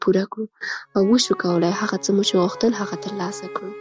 پوره کړو او وشو کولای هغه څه مو چې غوښتل هغه ترلاسه کړو.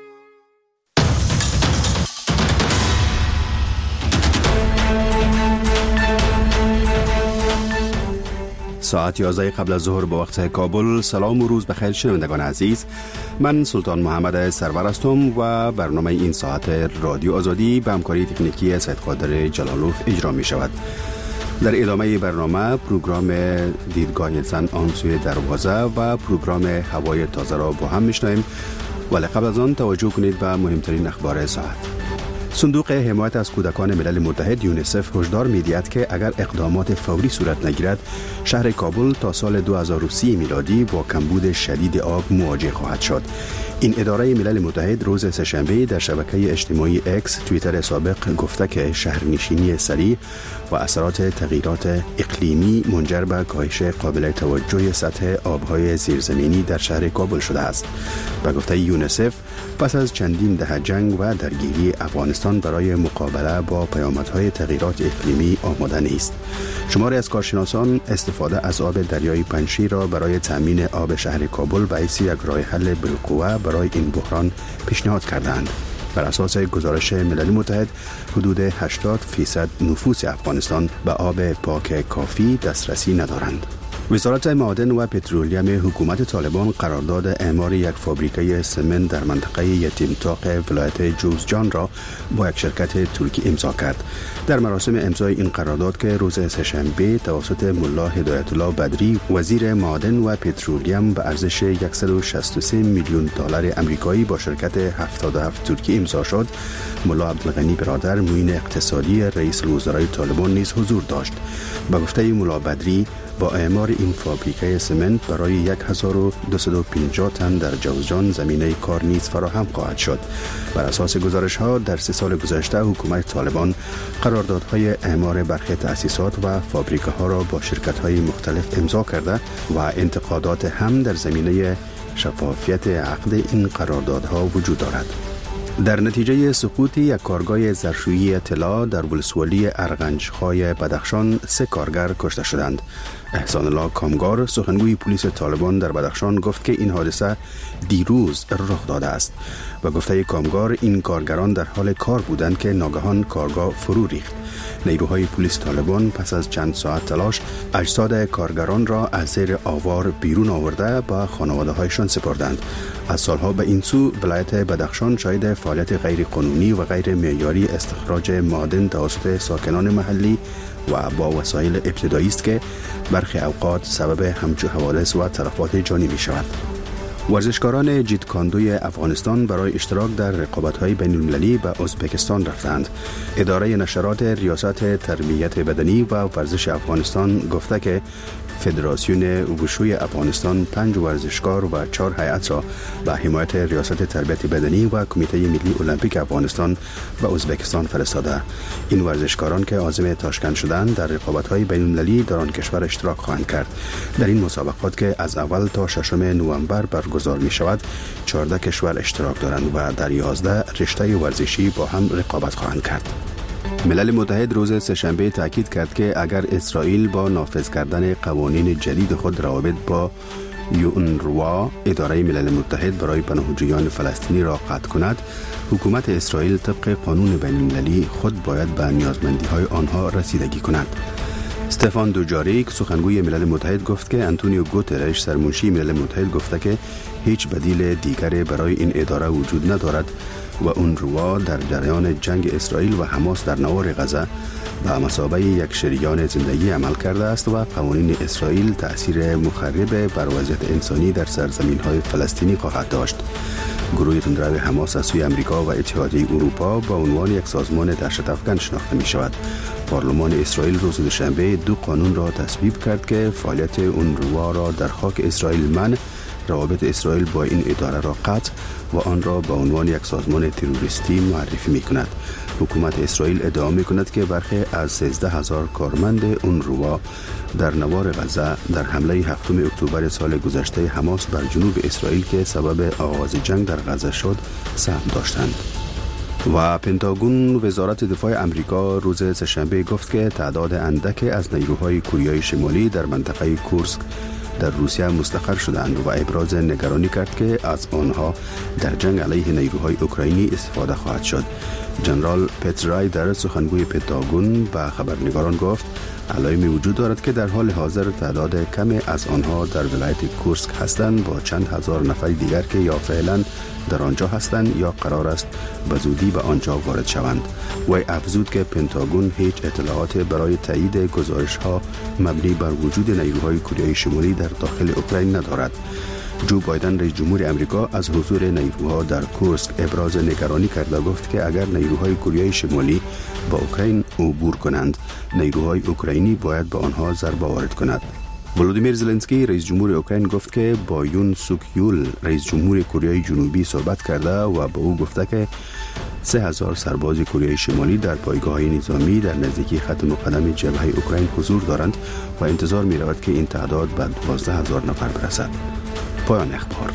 ساعت 11 قبل از ظهر به وقت کابل. سلام و روز بخیر شنوندگان عزیز، من سلطان محمد سرور هستم و برنامه این ساعت رادیو آزادی به همکاری تکنیکی سید قادر جلالوف اجرا می شود. در ادامه برنامه پروگرام دیدگاه زن آن سوی دروازه و پروگرام هوای تازه را با هم میشنویم، ولی قبل از آن توجه کنید به مهمترین اخبار ساعت. صندوق حمایت از کودکان ملل متحد یونیسف هشدار می‌دهد که اگر اقدامات فوری صورت نگیرد شهر کابل تا سال 2030 میلادی با کمبود شدید آب مواجه خواهد شد. این اداره ملل متحد روز سه‌شنبه در شبکه اجتماعی اکس توییتر سابق گفته که شهرنشینی سریع و اثرات تغییرات اقلیمی منجر به کاهش قابل توجه سطح آب‌های زیرزمینی در شهر کابل شده است. به گفته یونیسف پس از چندین دهه جنگ و درگیری افغانستان برای مقابله با پیامدهای تغییرات اقلیمی آماده نیست. شماری از کارشناسان استفاده از آب دریای پنجشیر را برای تامین آب شهر کابل به حیث یک راه حل بالقوه برای این بحران پیشنهاد کردند. بر اساس گزارش ملل متحد حدود 80% نفوس افغانستان به آب پاک کافی دسترسی ندارند. وزارت معادن و پترولیم حکومت طالبان قرارداد اعمار یک فابریکه سمنت در منطقه یتیمتاق ولایت جوزجان را با یک شرکت ترکی امضا کرد. در مراسم امضای این قرارداد که روز سه‌شنبه توسط ملا هدایت الله بدری وزیر معادن و پترولیم به ارزش 163 میلیون دلار آمریکایی با شرکت 77 ترکی امضا شد، ملا عبدالغنی برادر معین اقتصادی رئیس الوزرای طالبان نیز حضور داشت. به گفته ملا بدری با اعمار این فابریکه سمنت برای 1250 تن در جوزجان زمینه کار نیز فراهم خواهد شد. بر اساس گزارش ها در 3 سال گذشته حکومت طالبان قراردادهای اعمار برخی تأسیسات و فابریکه ها را با شرکت های مختلف امضا کرده و انتقادات هم در زمینه شفافیت عقد این قراردادها وجود دارد. در نتیجه سقوط یک کارگاه ظرفشویی طلا در ولسوالی ارغنجخای بدخشان 3 کارگر کشته شدند. احسان الله کامگار سخنگوی پلیس طالبان در بدخشان گفت که این حادثه دیروز رخ داده است. و گفته کامگار این کارگران در حال کار بودند که ناگهان کارگاه فرو ریخت. نیروهای پلیس طالبان پس از چند ساعت تلاش اجساد کارگران را از زیر آوار بیرون آورده به خانواده‌هایشان سپردند. از سالها به این سو ولایت بدخشان شاهد فعالیت غیر قانونی و غیر معیاری استخراج معادن توسط ساکنان محلی و با وسایل ابتدایی است که برخی اوقات سبب همچو حوادث و تلفات جانی می شود. ورزشکاران جیتکاندوی افغانستان برای اشتراک در رقابت‌های بین‌المللی به ازبکستان رفتند. اداره نشرات ریاست تربیت بدنی و ورزش افغانستان گفته که فدراسیون وشوی افغانستان 5 ورزشکار و 4 هیئت را به حمایت ریاست تربیت بدنی و کمیته ملی المپیک افغانستان به ازبکستان فرستاده. این ورزشکاران که عازم تاشکند شدند در رقابت‌های بین‌المللی در آن کشور اشتراک خواهند کرد. در این مسابقات که از اول تا 6 نوامبر برگزار می شود 14 کشور اشتراک دارند و در 11 رشته ورزشی با هم رقابت خواهند کرد. ملل متحد روز سه‌شنبه تاکید کرد که اگر اسرائیل با نافذ کردن قوانین جدید خود روابط با یونروا اداره ملل متحد برای پناهجویان فلسطینی را قطع کند، حکومت اسرائیل طبق قانون بین‌المللی خود باید به نیازمندی‌های آنها رسیدگی کند. استفان دوجاریک سخنگوی ملل متحد گفت که انتونیو گوترش سرمنشی ملل متحد گفته که هیچ بدیل دیگری برای این اداره وجود ندارد و اونروا در جریان جنگ اسرائیل و حماس در نوار غزه به مثابه یک شریان زندگی عمل کرده است و قوانین اسرائیل تأثیر مخرب بر وضعیت انسانی در سرزمین‌های فلسطینی خواهد داشت. گروه تندرو حماس از سوی امریکا و اتحادیه اروپا با عنوان یک سازمان دهشت‌افکن شناخته می شود. پارلمان اسرائیل روز دوشنبه 2 قانون را تصویب کرد که فعالیت اونروا را در خاک اسرائیل منع، روابط اسرائیل با این اداره را قطع و آن را به عنوان یک سازمان تروریستی معرفی می کند. حکومت اسرائیل ادعا می کند که برخی از 13,000 کارمند اونروا در نوار غزه در حمله 7 اکتبر سال گذشته حماس بر جنوب اسرائیل که سبب آغاز جنگ در غزه شد سهم داشتند. و پنتاگون وزارت دفاع امریکا روز سه‌شنبه گفت که تعداد اندک از نیروهای کره شمالی در منطقه کورسک در روسیه مستقر شدند و ابراز نگرانی کرد که از آنها در جنگ علیه نیروهای اوکراینی استفاده خواهد شد. جنرال پترای در سخنگوی پنتاگون به خبرنگاران گفت علائمی وجود دارد که در حال حاضر تعداد کمی از آنها در ولایت کورسک هستند با چند هزار نفر دیگر که یا فعلا در آنجا هستند یا قرار است به زودی به آنجا وارد شوند. و افزود که پنتاگون هیچ اطلاعات برای تایید گزارش ها مبنی بر وجود نیروهای کره شمالی در داخل اوکراین ندارد. جو بایدن رئیس جمهور امریکا از حضور نیروها در کورسک ابراز نگرانی کرد و گفت که اگر نیروهای کره شمالی با اوکراین عبور کنند، نیروهای اوکراینی باید به آنها ضربه وارد کند. ولودیمیر زلنسکی رئیس جمهور اوکراین گفت که با یون سوک یول رئیس جمهور کره جنوبی صحبت کرده و به او گفته که 3000 سرباز کره شمالی در پایگاه‌های نظامی در نزدیکی خط مقدم جبهه اوکراین حضور دارند و انتظار می رود که این تعداد به 12000 نفر برسد. پایان اخبار.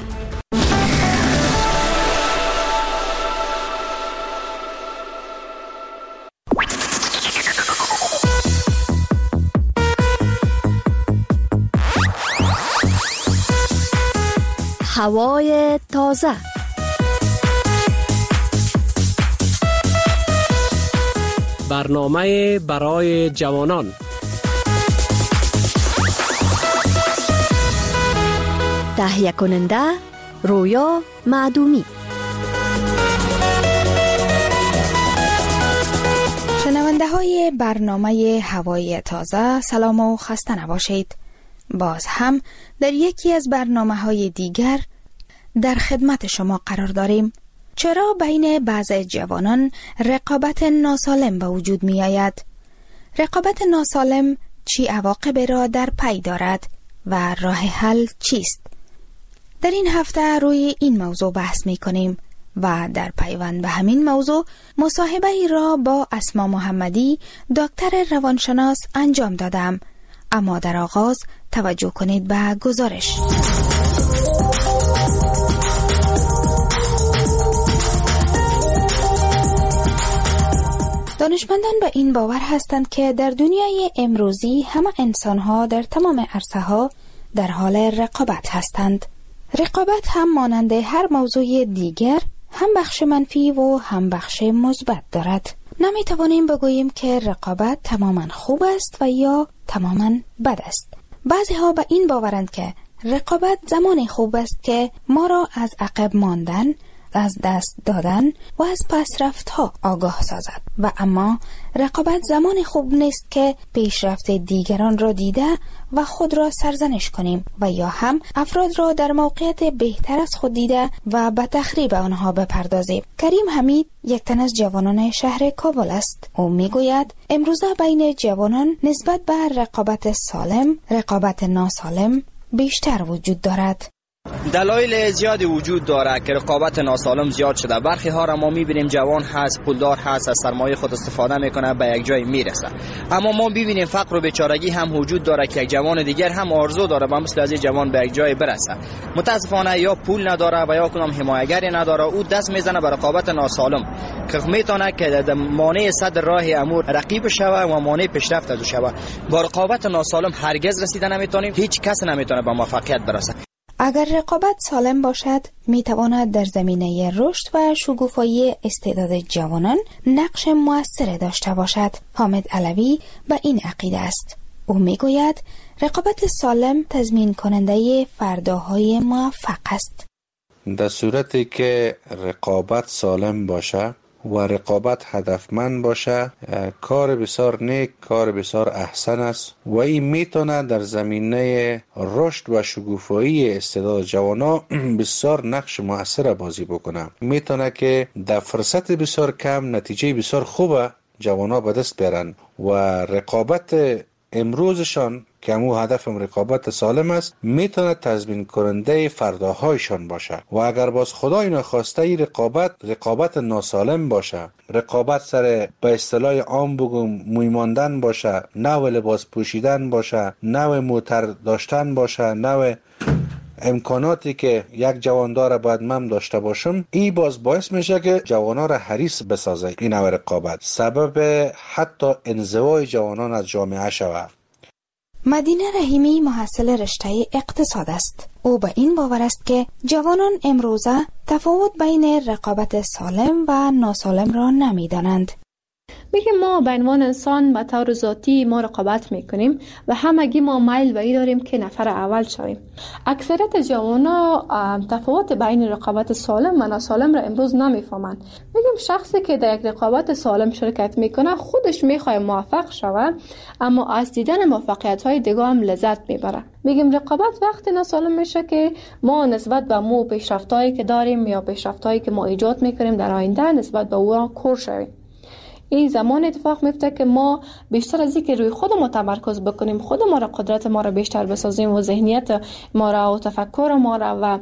هوای تازه. برنامه برای جوانان. تهیه کننده رویا معدومی. شنونده های برنامه هوای تازه، سلام و خسته نباشید. باز هم در یکی از برنامه های دیگر در خدمت شما قرار داریم. چرا بین بعض جوانان رقابت ناسالم به وجود می آید؟ رقابت ناسالم چی عواقبی را در پی دارد و راه حل چیست؟ در این هفته روی این موضوع بحث می کنیم و در پیوند به همین موضوع مصاحبه ای را با اسما محمدی دکتر روانشناس انجام دادم. اما در آغاز توجه کنید به گزارش. دانشمندان به این باور هستند که در دنیای امروزی همه انسان‌ها در تمام عرصه‌ها در حال رقابت هستند. رقابت هم مانند هر موضوع دیگر هم بخش منفی و هم بخش مثبت دارد. نمی‌توانیم بگوییم که رقابت تماماً خوب است و یا تماماً بد است. بعضی‌ها به این باورند که رقابت زمان خوب است که ما را از عقب ماندن، از دست دادن و از پسرفت‌ها آگاه سازد و اما رقابت زمان خوب نیست که پیشرفت دیگران را دیده و خود را سرزنش کنیم و یا هم افراد را در موقعیت بهتر از خود دیده و به تخریب آنها بپردازیم. کریم حمید یک تن از جوانان شهر کابل است. او میگوید امروزه بین جوانان نسبت به رقابت سالم، رقابت ناسالم بیشتر وجود دارد. دلایل زیادی وجود داره که رقابت ناسالم زیاد شده. برخی ها را ما میبینیم جوان هست، پولدار هست، از سرمایه خود استفاده میکنه، به یک جای میرسه. اما ما ببینیم فقر و بیچارگی هم وجود داره که یک جوان دیگر هم آرزو داره با مثل از این جوان به یک جای برسه. متاسفانه یا پول نداره و یا کدام حمایتگری نداره، او دست میزنه به رقابت ناسالم که میتونه که مانع صد راه امور رقیب شوه و مانع پیشرفت از شوه. با رقابت ناسالم هرگز رسیدن نمیتونیم، هیچ کس نمیتونه به موفقیت برسه. اگر رقابت سالم باشد، میتواند در زمینه رشد و شکوفایی استعداد جوانان نقش مؤثر داشته باشد. حامد علوی به این عقیده است. او میگوید رقابت سالم تضمین کننده فرداهای موفق است. در صورتی که رقابت سالم باشه و رقابت هدفمند باشه، کار بسیار نیک، کار بسیار احسن است و این میتونه در زمینه رشد و شکوفایی استعداد جوانا بسیار نقش مؤثر بازی بکنه. میتونه که در فرصت بسیار کم نتیجه بسیار خوب جوانا به دست بیارن و رقابت امروزشان که همون هدف رقابت سالم است میتونه تضمین کننده فرداهایشان باشه. و اگر باز خدا اینو خواسته ای رقابت ناسالم باشه، رقابت سر به اصطلاح عام بگم موی ماندن باشه، نوع لباس پوشیدن باشه، نوع موتر داشتن باشه، نوع امکاناتی که یک جوان داره باید من داشته باشم، این باز باعث میشه که جوانا را حریص بسازه. این نوع رقابت سبب حتی انزوای جوانان از جامعه شود. مدینه رحیمی محصل رشته اقتصاد است. او به این باور است که جوانان امروزه تفاوت بین رقابت سالم و ناسالم را نمی‌دانند. میگه ما به عنوان انسان به طور ذاتی ما رقابت میکنیم و همگی ما میل به این داریم که نفر اول شویم. اکثریت جوانا تفاوت بین رقابت سالم و ناسالم را امروز نمیفهمند. میگم شخصی که در یک رقابت سالم شرکت میکنه خودش میخواد موفق شود، اما از دیدن موفقیت های دیگه هم لذت میبره. میگم رقابت وقتی ناسالم میشه که ما نسبت به مو پیشرفتایی که داریم یا پیشرفتایی که ما ایجاد میکنیم در آینده نسبت به او کور شویم. این زمان اتفاق میفته که ما بیشتر از اینکه روی خود ما تمرکز بکنیم، خود ما را قدرت ما را بیشتر بسازیم و ذهنیت ما را و تفکر ما را و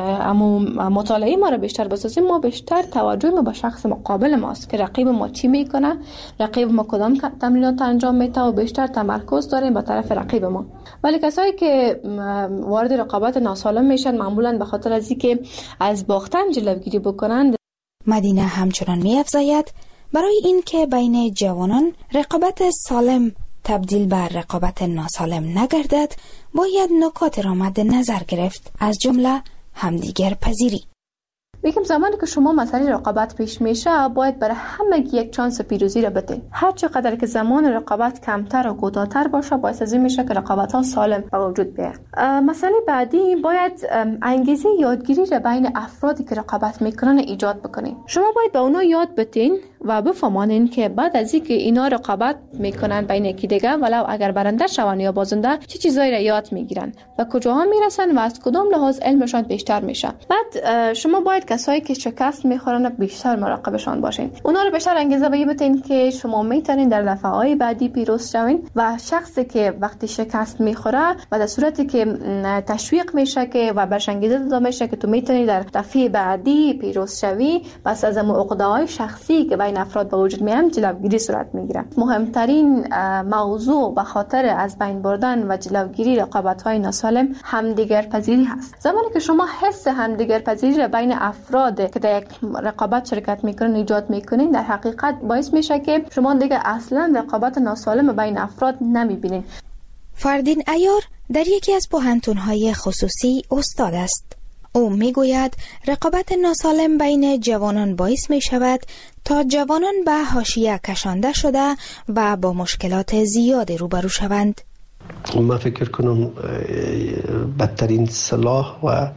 مطالعه ما را بیشتر بسازیم، ما بیشتر توجه ما به شخص مقابل ماست که رقیب ما چی میکنه، رقیب ما کدام تمرینات انجام میده و بیشتر تمرکز داریم به طرف رقیب ما. ولی کسایی که وارد رقابت ناسالم میشن معمولا به خاطر از اینکه از باختن جلوگیری بکنند. مدینه همچنان می‌افزاید برای این که بین جوانان رقابت سالم تبدیل به رقابت ناسالم نگردد، باید نکات را مد نظر گرفت، از جمله همدیگر پذیری. میگم زمانی که شما مسئله رقابت پیش میشه باید برای همه یک چانس پیروزی را بدین. هر چقدر که زمان رقابت کمتر و کوتاه‌تر باشه باعث از این میشه که رقابت ها سالم به وجود بیاد. مسئله بعدی باید انگیزه یادگیری را بین افرادی که رقابت میکنن ایجاد بکنین. شما باید به اونا یاد بدین و بفهمانین که بعد از اینکه اینا رقابت میکنن بین یکی دیگه، ولو اگر برنده شون یا بازنده، چه چیزایی را یاد میگیرن و کجاها میرسن و از کدام لحاظ علمشان بیشتر میشه. بعد شما باید کسایی که شکست میخورن بیشتر مراقبشان باشین. اونا رو بیشتر انگیزه بدین که شما میتونین در دفعه‌های بعدی پیروز شوین و شخصی که وقتی شکست میخوره و در صورتی که تشویق میشه که و برش انگیزه داده میشه که تو میتونی در دفعه بعدی پیروز شوی، بس از عقده‌های شخصی که بین افراد به وجود میاد جلوگیری صورت میگیره. مهمترین موضوع به خاطر از بین بردن و جلوگیری رقابت‌های ناسالم همدیگر پذیری هست. زمانی که شما حس همدیگر پذیری را بین افراد که در یک رقابت شرکت میکنن ایجاد میکنین، در حقیقت باعث میشه که شما دیگه اصلا رقابت ناسالم بین افراد نمیبینین. فردین عیار در یکی از پوهنتون‌های خصوصی استاد است. او میگوید رقابت ناسالم بین جوانان باعث می شود تا جوانان به حاشیه کشانده شده و با مشکلات زیادی روبرو شوند. من فکر کنم بدترین سلاح و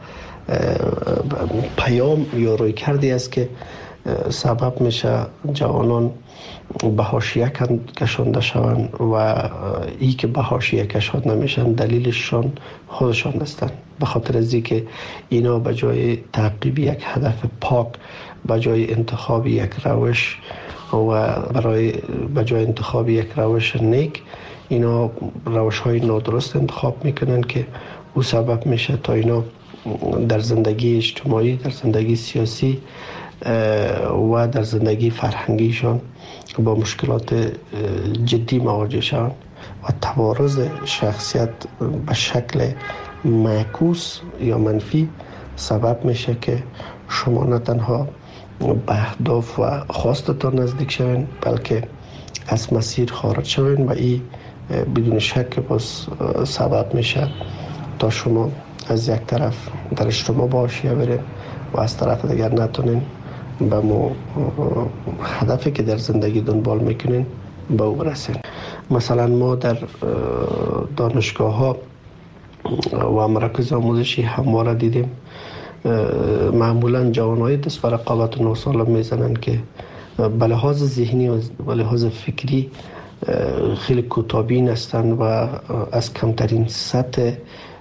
پیام یا روی کردی است که سبب میشه جوانان به حاشیه کشانده شوند و ای که به حاشیه کشانده نمیشن دلیلشان خودشان هستند. به خاطر از اینکه اینا به جای تعقیب یک هدف پاک، به جای انتخاب یک روش و به جای انتخاب یک روش نیک، اینا روش های نادرست انتخاب میکنن که او سبب میشه تا اینا در زندگی اجتماعی، در زندگی سیاسی و در زندگی فرهنگیشان با مشکلات جدی مواجه شوند و توارث شخصیت به شکل معکوس یا منفی سبب میشه که شما نه تنها به اهداف و خواستتان نزدیک شوین، بلکه از مسیر خارج شوین و این بدون شک باز سبب میشه تا شما از یک طرف در اجتماع با حاشیه برین و از طرف دیگر نتونین به هدفی که در زندگی دنبال میکنین به او برسین. مثلا ما در دانشگاه ها و مراکز آموزشی همواره دیدیم معمولا جوانای دست به رقابت ناسالم میزنن که به لحاظ ذهنی و به لحاظ فکری خیلی کوتاه‌بین هستند و از کمترین سطح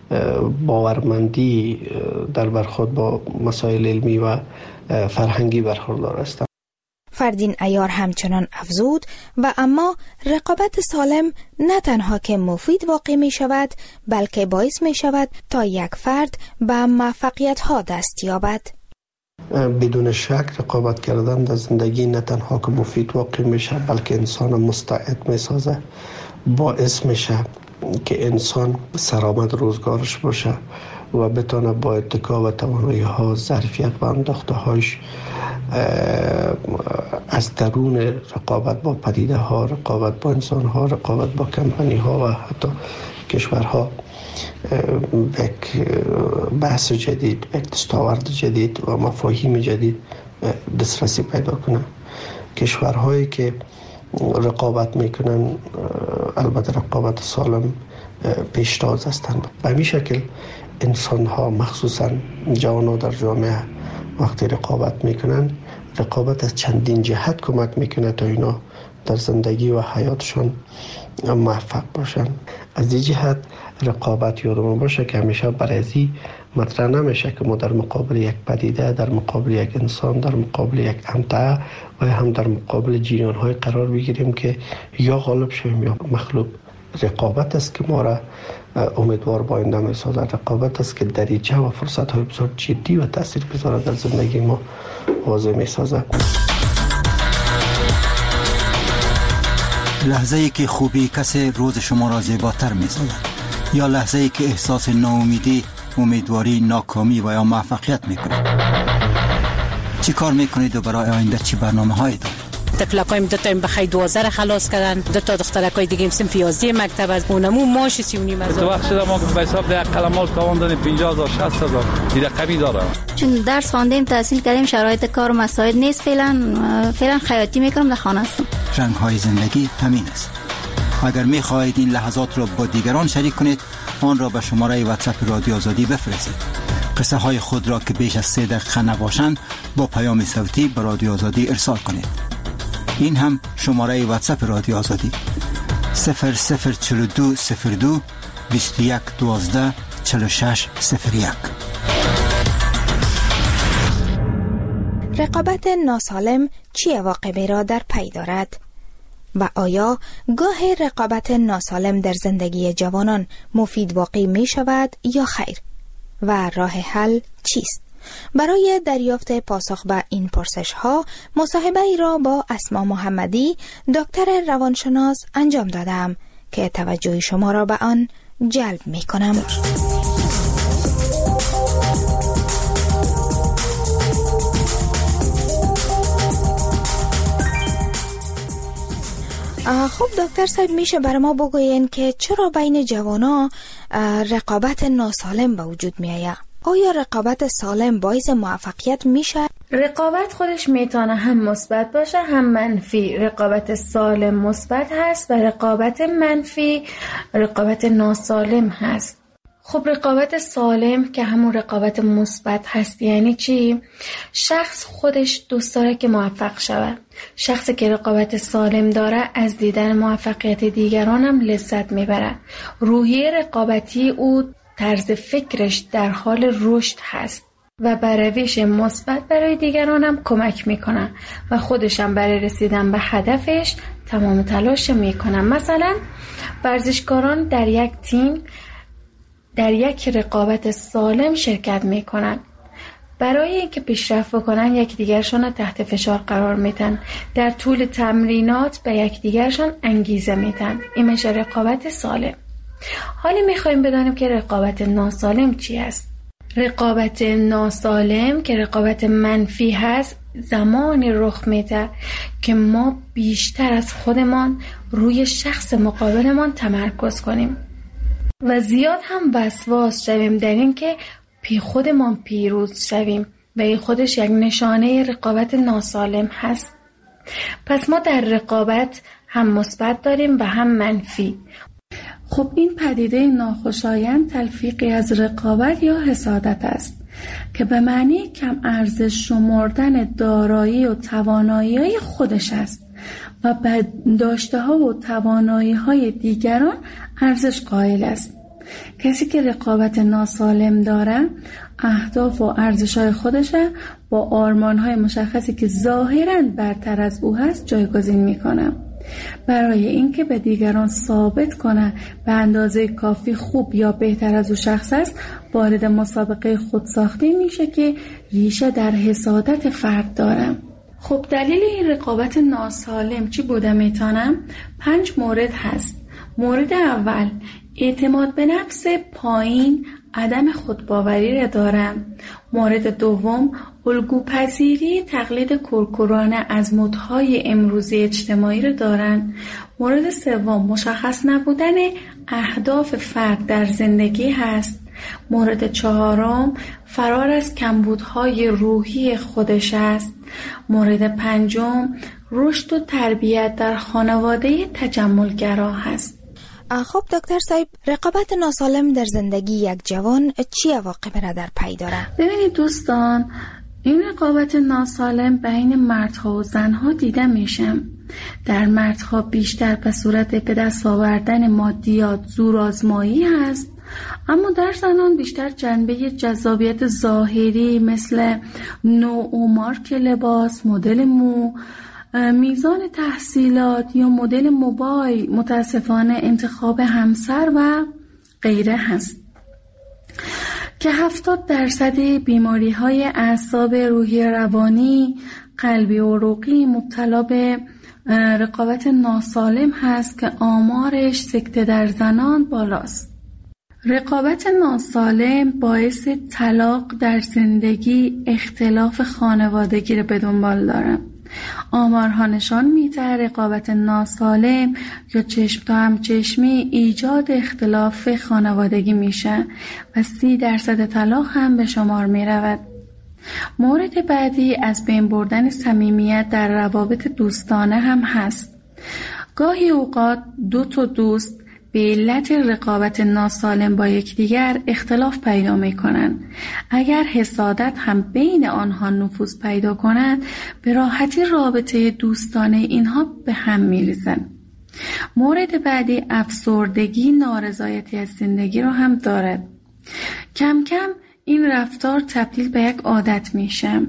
باورمندی در برخورد با مسائل علمی و فرهنگی برخوردار هستند. فردین عیار همچنان افزود و اما رقابت سالم نه تنها که مفید واقع می شود، بلکه باعث می شود تا یک فرد به موفقیت ها دست یابد. بدون شک رقابت کردن در زندگی نه تنها که مفید واقع می شود، بلکه انسان مستعد می سازه، باعث می شود که انسان سرآمد روزگارش باشه و بتونه با اتکا و توانایی ها، ظرفیت و انداخته هاش از درون رقابت با پدیده ها، رقابت با انسان ها، رقابت با کمپانی ها و حتی کشورها یک بحث جدید، یک دستاورد جدید و مفاهیم جدید دسترسی پیدا کنه. کشورهایی که رقابت میکنن البته رقابت سالم پیشتاز هستند. به همین شکل انسان ها مخصوصا جوانان در جامعه وقتی رقابت میکنن، رقابت از چندین جهت کمک میکنه تا اینا در زندگی و حیاتشون موفق باشن. از این جهت رقابت یادمون باشه که همیشه برازی مطرح نمیشه که ما در مقابل یک پدیده، در مقابل یک انسان، در مقابل یک امتعه و هم در مقابل جریان‌های قرار بگیریم که یا غالب شویم یا مغلوب. رقابت است که ما را امیدوار با آینده می‌سازد. رقابت است که دریچه و فرصت‌های بسیار جدی و تاثیرگذار در زندگی ما واضح می‌سازد. لحظه‌ای که خوبی کسی روز شما را زیباتر می‌سازد یا لحظه‌ای که احساس ناامیدی، امیدواری، ناکامی و یا موفقیت می‌کنید. چی کار می‌کنید و برای آینده چی برنامه‌هایی دارید؟ تفلقایم دو تا بخای 12 خلاص کردن، دو تا دخترکای دیگه هم صنف 11 مکتب از اونمو ماش 3.5 تو وقت شده ما به حساب ده قلمال تواندن 50000 60000 دیگه رقمی داره. چون درس خواندیم، تحصیل کردیم، شرایط کار و مساعد نیست، فعلا خیاطی میکنم، در خانه هستم. رنگ‌های زندگی همین است. اگر می‌خواهید این لحظات را با دیگران شریک کنید، آن را به شماره واتساپ رادیو آزادی بفرستید. قصه های خود را که بیش از 3 دقیقه نباشند با پیام صوتی به رادیو آزادی ارسال کنید. این هم شماره واتساپ رادیو آزادی 004202 21 12 46 01. رقابت ناسالم چه عواقبی را در پی دارد؟ و آیا گاه رقابت ناسالم در زندگی جوانان مفید واقع می شود یا خیر؟ و راه حل چیست؟ برای دریافت پاسخ به این پرسش ها مصاحبه ای را با اسما محمدی دکتر روانشناس انجام دادم که توجه شما را به آن جلب می کنم. خب دکتر صاحب، میشه برای ما بگوین که چرا بین جوانا رقابت ناسالم به وجود می آید؟ آیا رقابت سالم باعث موفقیت میشه؟ رقابت خودش میتونه هم مثبت باشه هم منفی. رقابت سالم مثبت هست و رقابت منفی رقابت ناسالم هست. خب رقابت سالم که همون رقابت مثبت هست یعنی چی؟ شخص خودش دوست داره که موفق شود. شخصی که رقابت سالم داره از دیدن موفقیت دیگران هم لذت میبره. روحیه رقابتی او طرز فکرش در حال رشد هست و به روش مثبت برای دیگران هم کمک میکنه و خودش هم برای رسیدن به هدفش تمام تلاش میکنه. مثلا ورزشکاران در یک تیم در یک رقابت سالم شرکت میکنن. برای اینکه پیشرفت بکنن یکدیگرشون رو تحت فشار قرار میدن. در طول تمرینات به یکدیگرشون انگیزه میدن. این میشه رقابت سالم. حالا میخوایم بدانیم که رقابت ناسالم چی است. رقابت ناسالم که رقابت منفی هست زمانی رخ میده که ما بیشتر از خودمان روی شخص مقابلمان تمرکز کنیم و زیاد هم وسواس شویم در این که خودمان پیروز شویم و این خودش یک نشانه رقابت ناسالم هست. پس ما در رقابت هم مثبت داریم و هم منفی. خب این پدیده ناخوشایند تلفیقی از رقابت یا حسادت است که به معنی کم ارزش شمردن دارایی و توانایی خودش است و به داشته ها و توانایی های دیگران ارزش قائل است. کسی که رقابت ناسالم داره اهداف و ارزش های خودش با آرمان های مشخصی که ظاهراً برتر از او هست جایگزین میکنه. برای اینکه به دیگران ثابت کنه به اندازه کافی خوب یا بهتر از او شخص است، وارد مسابقه خودساخته میشه که ریشه در حسادت فرد داره. خب دلیل این رقابت ناسالم چی بوده میتونم؟ 5 مورد هست. مورد اول اعتماد به نفس پایین عدم خودباوری را داره. مورد دوم الگوپذیری تقلید کورکورانه از مدهای امروزی اجتماعی را دارند. مورد سوم مشخص نبودن اهداف فرد در زندگی هست. مورد چهارم فرار از کمبودهای روحی خودش است. مورد پنجم رشد و تربیت در خانواده تجملگرا هست. خب دکتر صاحب، رقابت ناسالم در زندگی یک جوان چی عواقبی را در پی داره؟ ببینید دوستان، این رقابت ناسالم بین مردها و زنها دیده میشه. در مردها بیشتر به صورت به دست آوردن مادیات، زورآزمایی هست، اما در زنان بیشتر جنبه جذابیت ظاهری مثل نوع و مارک لباس، مدل مو، میزان تحصیلات یا مدل موبایل، متاسفانه انتخاب همسر و غیره هست که 70% بیماری‌های اعصاب، روحی، روانی، قلبی و عروقی مبتلا به رقابت ناسالم هست که آمارش سکته در زنان بالاست. رقابت ناسالم باعث طلاق در زندگی، اختلاف خانوادگی را به دنبال داره. آمارها نشان میده رقابت ناسالم یا چشم تا همچشمی ایجاد اختلاف خانوادگی میشه و 30% طلاق هم به شمار میرود. مورد بعدی از بین بردن صمیمیت در روابط دوستانه هم هست. گاهی اوقات دو تا دوست به علت رقابت ناسالم با یکدیگر اختلاف پیدا می‌کنند. اگر حسادت هم بین آنها نفوذ پیدا کند، به راحتی رابطه دوستانه اینها به هم می‌ریزند. مورد بعدی افسردگی، نارضایتی از زندگی را هم دارد. کم کم این رفتار تبدیل به یک عادت میشه.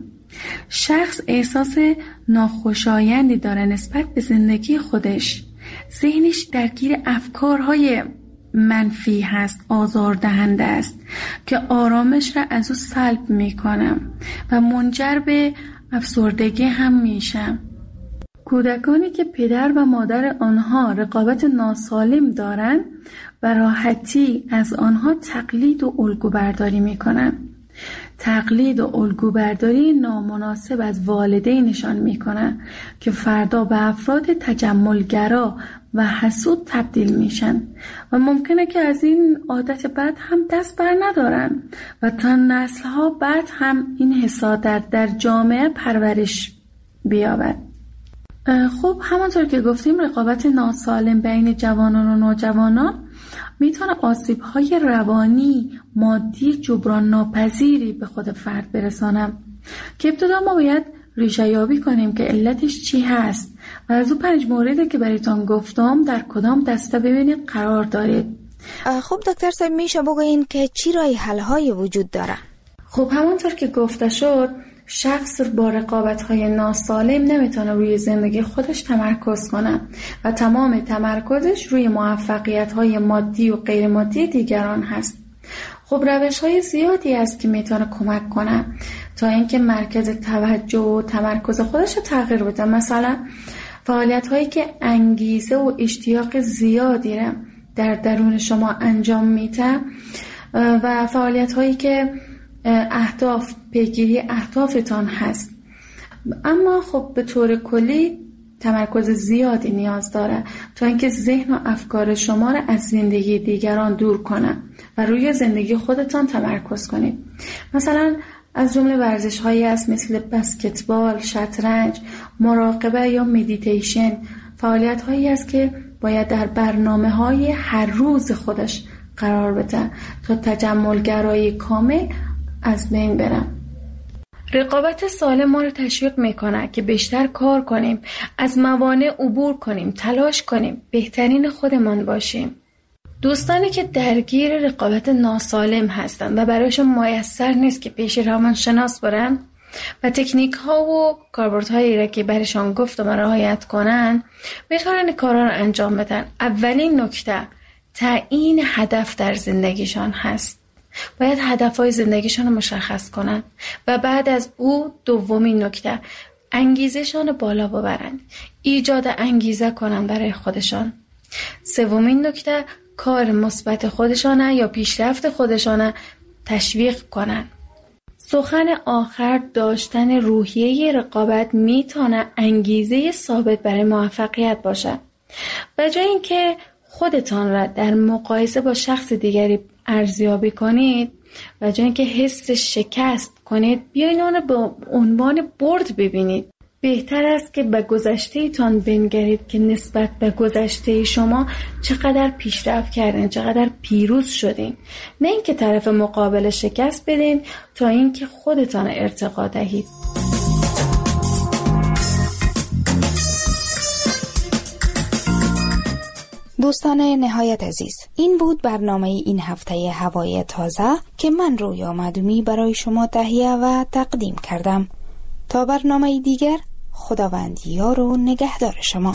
شخص احساس ناخوشایندی داره نسبت به زندگی خودش. ذهنش درگیر افکارهای منفی هست، آزاردهنده است که آرامش را از او سلب میکنه و منجر به افسردگی هم میشه. کودکانی که پدر و مادر آنها رقابت ناسالم دارند و راحتی از آنها تقلید و الگو برداری میکنن. تقلید و الگو برداری نامناسب از والدینشان میکنن که فردا به افراد تجملگرا و حسود تبدیل میشن و ممکنه که از این عادت بد هم دست بر ندارن و تا نسلها بعد هم این حسادت در جامعه پرورش بیابد. خب همانطور که گفتیم رقابت ناسالم بین جوانان و نوجوانان میتونه آسیب‌های روانی، مادی، جبران ناپذیری به خود فرد برسانه که ابتدا ما باید ریشه یابی کنیم که علتش چی هست و از اون 5 موردی که برایتان گفتم در کدام دسته ببینید قرار دارید. خب دکتر صاحب میشه بگوین که چی راه حل‌های وجود داره؟ خب همانطور که گفته شد، شخص با رقابت‌های ناسالم نمیتونه روی زندگی خودش تمرکز کنه و تمام تمرکزش روی موفقیت‌های مادی و غیر مادی دیگران هست. خب روش‌های زیادی هست که میتونه کمک کنه تا اینکه مرکز توجه و تمرکز خودش رو تغییر بده. مثلا فعالیت‌هایی که انگیزه و اشتیاق زیادی رو در درون شما انجام میده و فعالیت‌هایی که پیگیری اهدافتان هست. اما خب به طور کلی تمرکز زیادی نیاز داره تا اینکه ذهن و افکار شما را از زندگی دیگران دور کنه و روی زندگی خودتان تمرکز کنید. مثلا از جمله ورزش‌هایی هست مثل بسکتبال، شطرنج، مراقبه یا مدیتیشن. فعالیت‌هایی است که باید در برنامه‌های هر روز خودش قرار بده تا تجملگرایی کامل از بین برم. رقابت سالم ما رو تشویق میکنه که بیشتر کار کنیم، از موانع عبور کنیم، تلاش کنیم، بهترین خودمان باشیم. دوستانی که درگیر رقابت ناسالم هستند و برایشون میسر نیست که پیش روانشناس برن و تکنیک ها و کاربردهایی را که برایشان گفتم رعایت کنن، میتونن کارا رو انجام بدن. اولین نکته تعیین هدف در زندگیشان هست. باید هدفهای زندگیشان رو مشخص کنن و بعد از او دومین نکته انگیزشان بالا ببرند، ایجاد انگیزه کنن برای خودشان. سومین نکته کار مثبت خودشانه یا پیشرفت خودشانه تشویق کنن. سخن آخر، داشتن روحیه رقابت میتونه انگیزه ثابت برای موفقیت باشه. به جای اینکه خودتان را در مقایسه با شخص دیگری ارزیابی کنید، به جای اینکه حس شکست کنید، بیاین آن به عنوان برد ببینید. بهتر است که به گذشته تان بنگرید که نسبت به گذشته شما چقدر پیشرفت کردین، چقدر پیروز شدین، نه اینکه طرف مقابل شکست بدین تا اینکه خودتان ارتقا دهید. دوستان نهایت عزیز، این بود برنامه این هفته هوای تازه که من رویا معدومی برای شما تهیه و تقدیم کردم. تا برنامه دیگر، خداوند یار و نگهدار شما.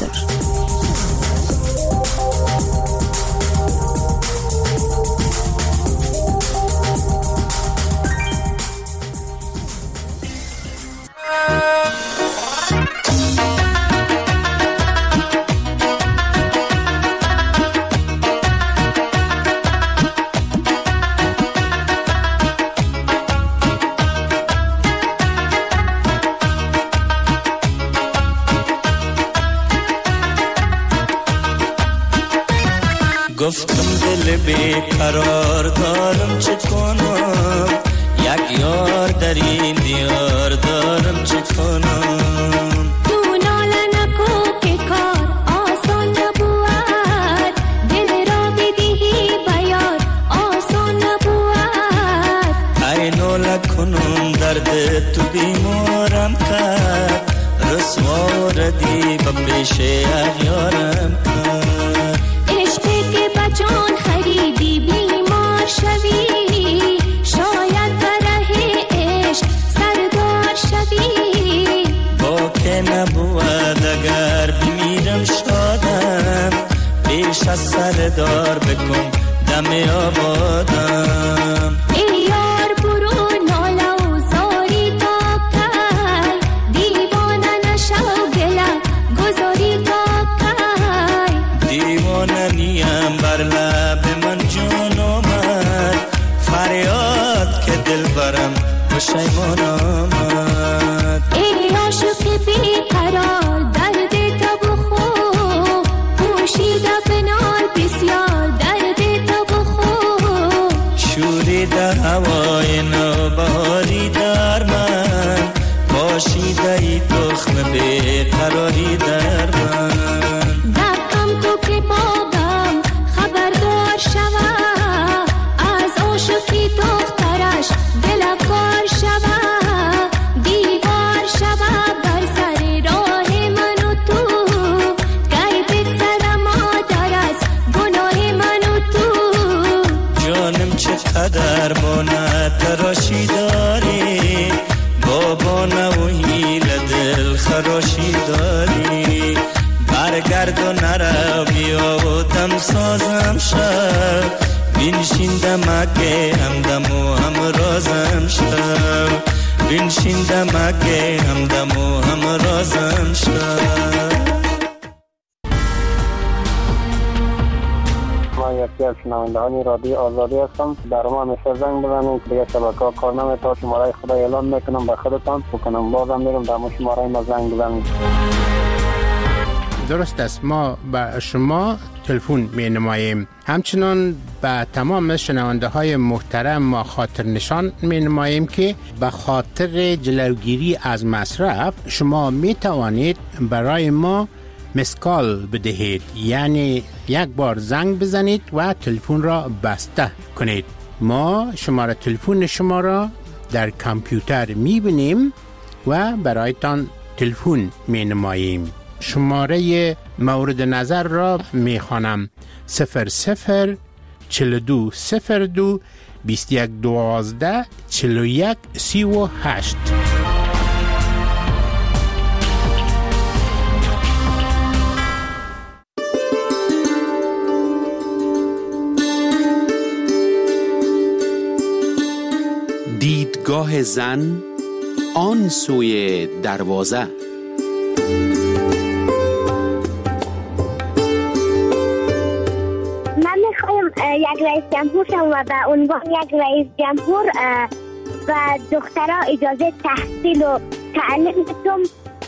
گفتم دل بیقرار دارم چه کنم، یک یار در این دیار دارم چه کنم. تو ناله نکو که کار آسان نبود، دل را بدهی بیار آسان نبود. ای ناله کنم درد تو بیمارم کرد، رسوا ردی به پیش اغیارم کرد. جان خریدی بیمار شوی، شاید برای عشق سردار شوی. با که نبود اگر بمیرم شادم، پیش از سردار بکن دم آبادم. ای یار برو ناله و زاری تا کی، دیوانه نشو گله گذاری تا کی. دیوانه نیم بر لب من جان آمد، فریاد که دل برم پشیمان آمد. ای عاشق بیقرار درد تو بخو، پوشیده بنال بسیار درد تو بخو. شوریده هوای نوبهاری در من، باشیده ای تخم بیقراری در من. دقم تو که بابم خبردار شوه، از عاشقی دخترش دلکار شوه. دیوار شوه بر سر راه من و تو، گی بگذره مادر از گناه من و تو. جانم چقدر بانه تراشی داری، بابانه و حیل دل خراشی داری. برگرد و نرو بیا و دم سازم شد، بینشین دمکه همدم و همرازم شد. بینشین دمکه همدم و همرازم شد. من یکی از شنوندهان رادیو آزادی هستم. در ما همیشه زنگ بزنید که دیگه شبکه‌ها کار نمی‌کنه. شماره خدا اعلان میکنم به خودتان بکنم، بازم میرم در شماره ما زنگ بزنید. درست است، ما به شما تلفن می نماییم. همچنان به تمام شنونده های محترم ما خاطر نشان می نماییم که به خاطر جلوگیری از مصرف شما می توانید برای ما مسکال بدهید، یعنی یک بار زنگ بزنید و تلفن را بسته کنید. ما شماره تلفن شما را در کامپیوتر می بینیم و برایتان تلفن می نماییم. شماره مورد نظر را می خوانم: 00 42 02 21 12 41 38. دیدگاه زن آن سوی دروازه. من میخوایم یک رئیس جمهور شدم و به عنوان یک رئیس جمهور و دخترها اجازه تحصیل و تعلیم دادم.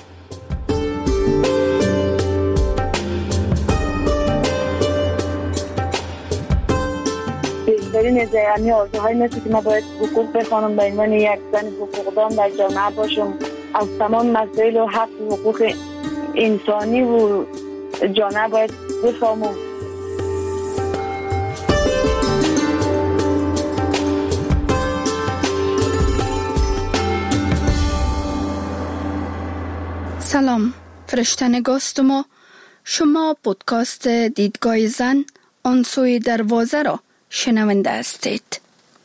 بیشترین از یعنی آرزوهای مثل که ما باید حقوق بخوانم به عنوان یک زن حقوقدان در جامعه باشم، از تمام مسائل و حق و حقوق انسانی و جامعه باید بفهمم. سلام، فرشته نگاست ما. شما پودکاست دیدگاه زن آن سوی دروازه را شنونده هستید.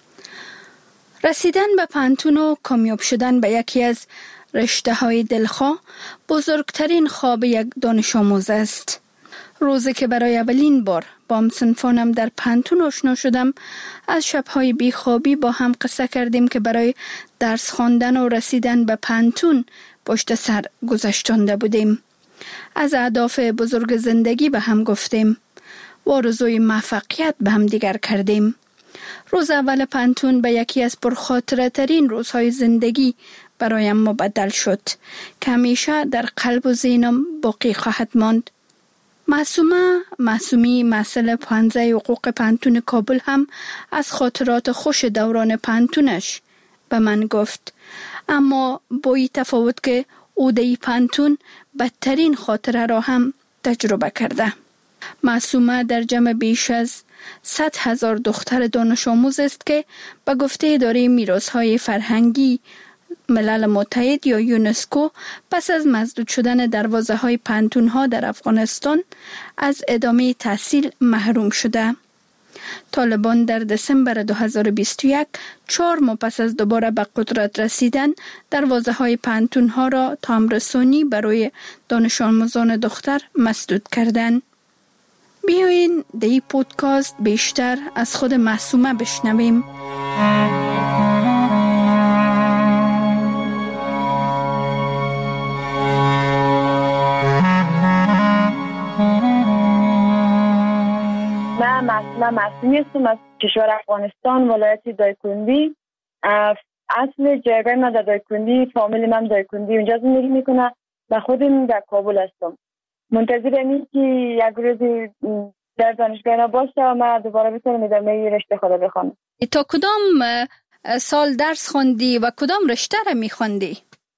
رسیدن به پانتون و کامیاب شدن به یکی از رشته های دلخواه بزرگترین خواب یک دانش آموز است. روزی که برای اولین بار با همصنفانم در پانتون آشنا شدم، از شب‌های بیخوابی با هم قصه کردیم که برای درس خواندن و رسیدن به پانتون پشت سر گذشتانده بودیم. از اهداف بزرگ زندگی به هم گفتیم و آرزوی موفقیت به هم دیگر کردیم. روز اول پانتون به یکی از پرخاطره ترین روزهای زندگی برایم مبدل شد که همیشه در قلب و ذهنم باقی خواهد ماند. معصومی مسئله 15 حقوق پانتون کابل هم از خاطرات خوش دوران پانتونش به من گفت، اما با این تفاوت که او در پانتون بدترین خاطره را هم تجربه کرده. معصومه در جمع بیش از 100,000 دختر دانش آموز است که به گفته اداره میراث‌های فرهنگی ملل متحد یا یونسکو پس از مسدود شدن دروازه‌های پانتون‌ها در افغانستان از ادامه تحصیل محروم شده. طالبان در دسامبر 2021 4 ماه پس از دوباره به قدرت رسیدن دروازه‌های پانتون‌ها را تامرسانی برای دانش آموزان دختر مسدود کردند. بیایین در این پودکاست بیشتر از خود معصومه بشنویم. من معصومی هستم از کشور افغانستان، ولایت دایکندی. اصل جایگاه من در دایکندی، فامیل من دایکندی اونجا زندگی میکنه و خودم در کابل هستم. منتظرم که یک روز در دانشگاه باشه و من دوباره بتونم ادامه رشته خود بخونم. تا کدام سال درس خوندی و کدام رشته را میخوندی؟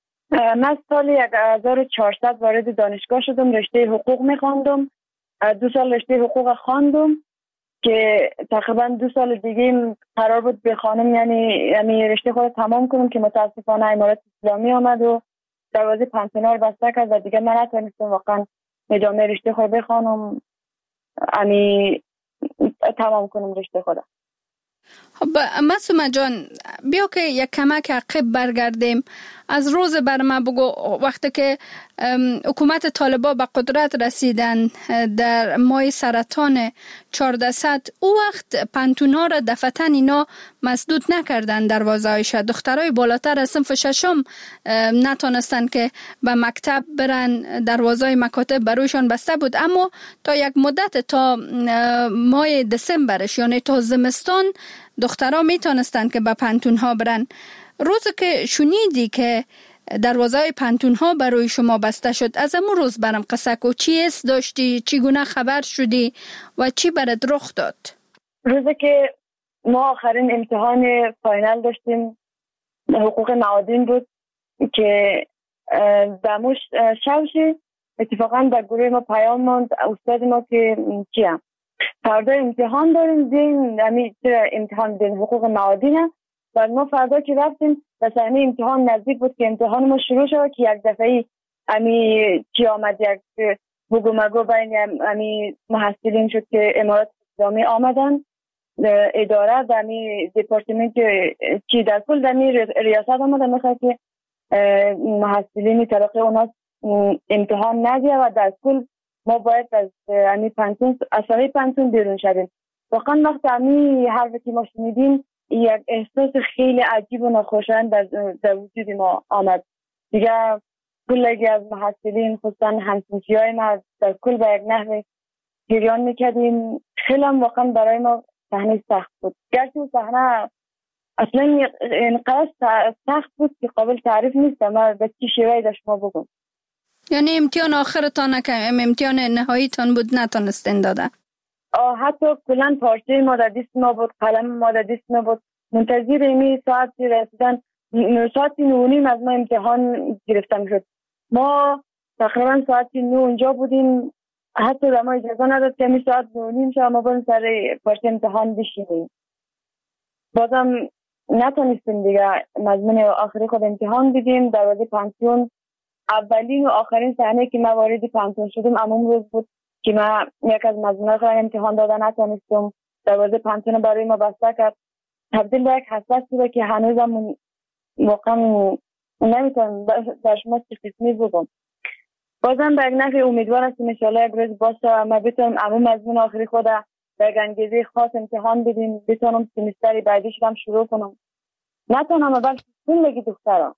من سال 1400 وارد دانشگاه شدم، رشته حقوق میخوندم. 2 سال رشته حقوق خواندم که تقریبا 2 سال دیگه قرار بود بخوانم، یعنی رشته خود تمام کنم که متاسفانه امارات اسلامی آمد و دروازه پانتون رو بسته کرد و دیگه من نتونستم واقعا ادامه رشته خود بخوانم، یعنی تمام کنم رشته خودم. خب معصومه جان، بیا که یک کمک عقب برگردیم. از روز بر ما بگو، وقتی که حکومت طالبا به قدرت رسیدن در ماه سرطان 1400، او وقت پانتون‌ها را دفعتاً اینا مسدود نکردن دروازه‌هایش. دخترای بالاتر از صنف ششم نتونستن که به مکتب برن، دروازه‌های مکاتب برویشان بسته بود، اما تا یک مدت، تا ماه دسامبرش یعنی تا زمستان، دخترها میتونستن که به پانتون‌ها برن. روزی که شنیدی که دروازه‌های پانتون‌ها برای شما بسته شد، از امون روز برام قصه کو. چی حس داشتی؟ چگونه خبر شدی و چی برات رخ داد؟ روزی که ما آخرین امتحان فاینال داشتیم، حقوق معادن بود که دموش شوشی اتفاقا در گروه ما پیام ماند استاد ما که چیم فردا امتحان داریم، امتحان دین حقوق معادن. و ما فردا که رفتیم و صحنه امتحان نزدیک بود که امتحان ما شروع شد که یک دفعه چی آمد، یک بگو مگو بین محصلین شد که امارات اسلامی آمدن، اداره در دپارتمنت چی در کل در ریاست آمدن میخواد که محصلین طرق اونا امتحان ندیه و در کل ما باید از پانتون پانتون بیرون شدیم. واقعا وقت حرفی که ما شنیدیم یک احساس خیلی عجیب و ناخوشایند در وجود ما آمد. دیگه کلگی از محصلین خصوصا همسنفیای ما در کل به یک نحو گریان میکردیم. خیلی هم واقعا برای ما صحنه سخت بود. گرچه صحنه اصلا اینقدر سخت بود که قابل تعریف نیست. من به چی شیوهی داشت ما بگم. یعنی امتحان آخرتان امتحان نهاییتان بود نتونستین داده؟ حتی کلان پارچه ما در دست ما بود، قلم ما در دست ما بود. منتظر امی ساعتی رسیدن، ساعتی 9:30 از ما امتحان گرفته میشد. ما تقریبا ساعتی 9 اونجا بودیم. حتی ما اجازه نداد که امی ساعت 9:30 شد ما بریم سر پارچه امتحان بشینیم. بازم نتونستیم دیگه مضمون آخری خود امتحان بدیم. دروازه پانسیون اولین و آخرین صحنه که ما وارد پانسیون شدیم همون روز بود که ما یک از مضمونات را امتحان دادن نتونستم. دروازه پانسیون برای ما بسته کرد. تبدیل به یک حسرت شده که هنوزم واقعا نمیتونم در شما چه قسمی بگم. بازم به یک نفع امیدوار هستم انشاءالله یک روز باشه ما بتونم همون مضمون آخری خود در یک انگیزه خاص امتحان بدیم، بتونم سمستر بعدیش هم شروع کنم. نتونم بلکه زندگی دخترم.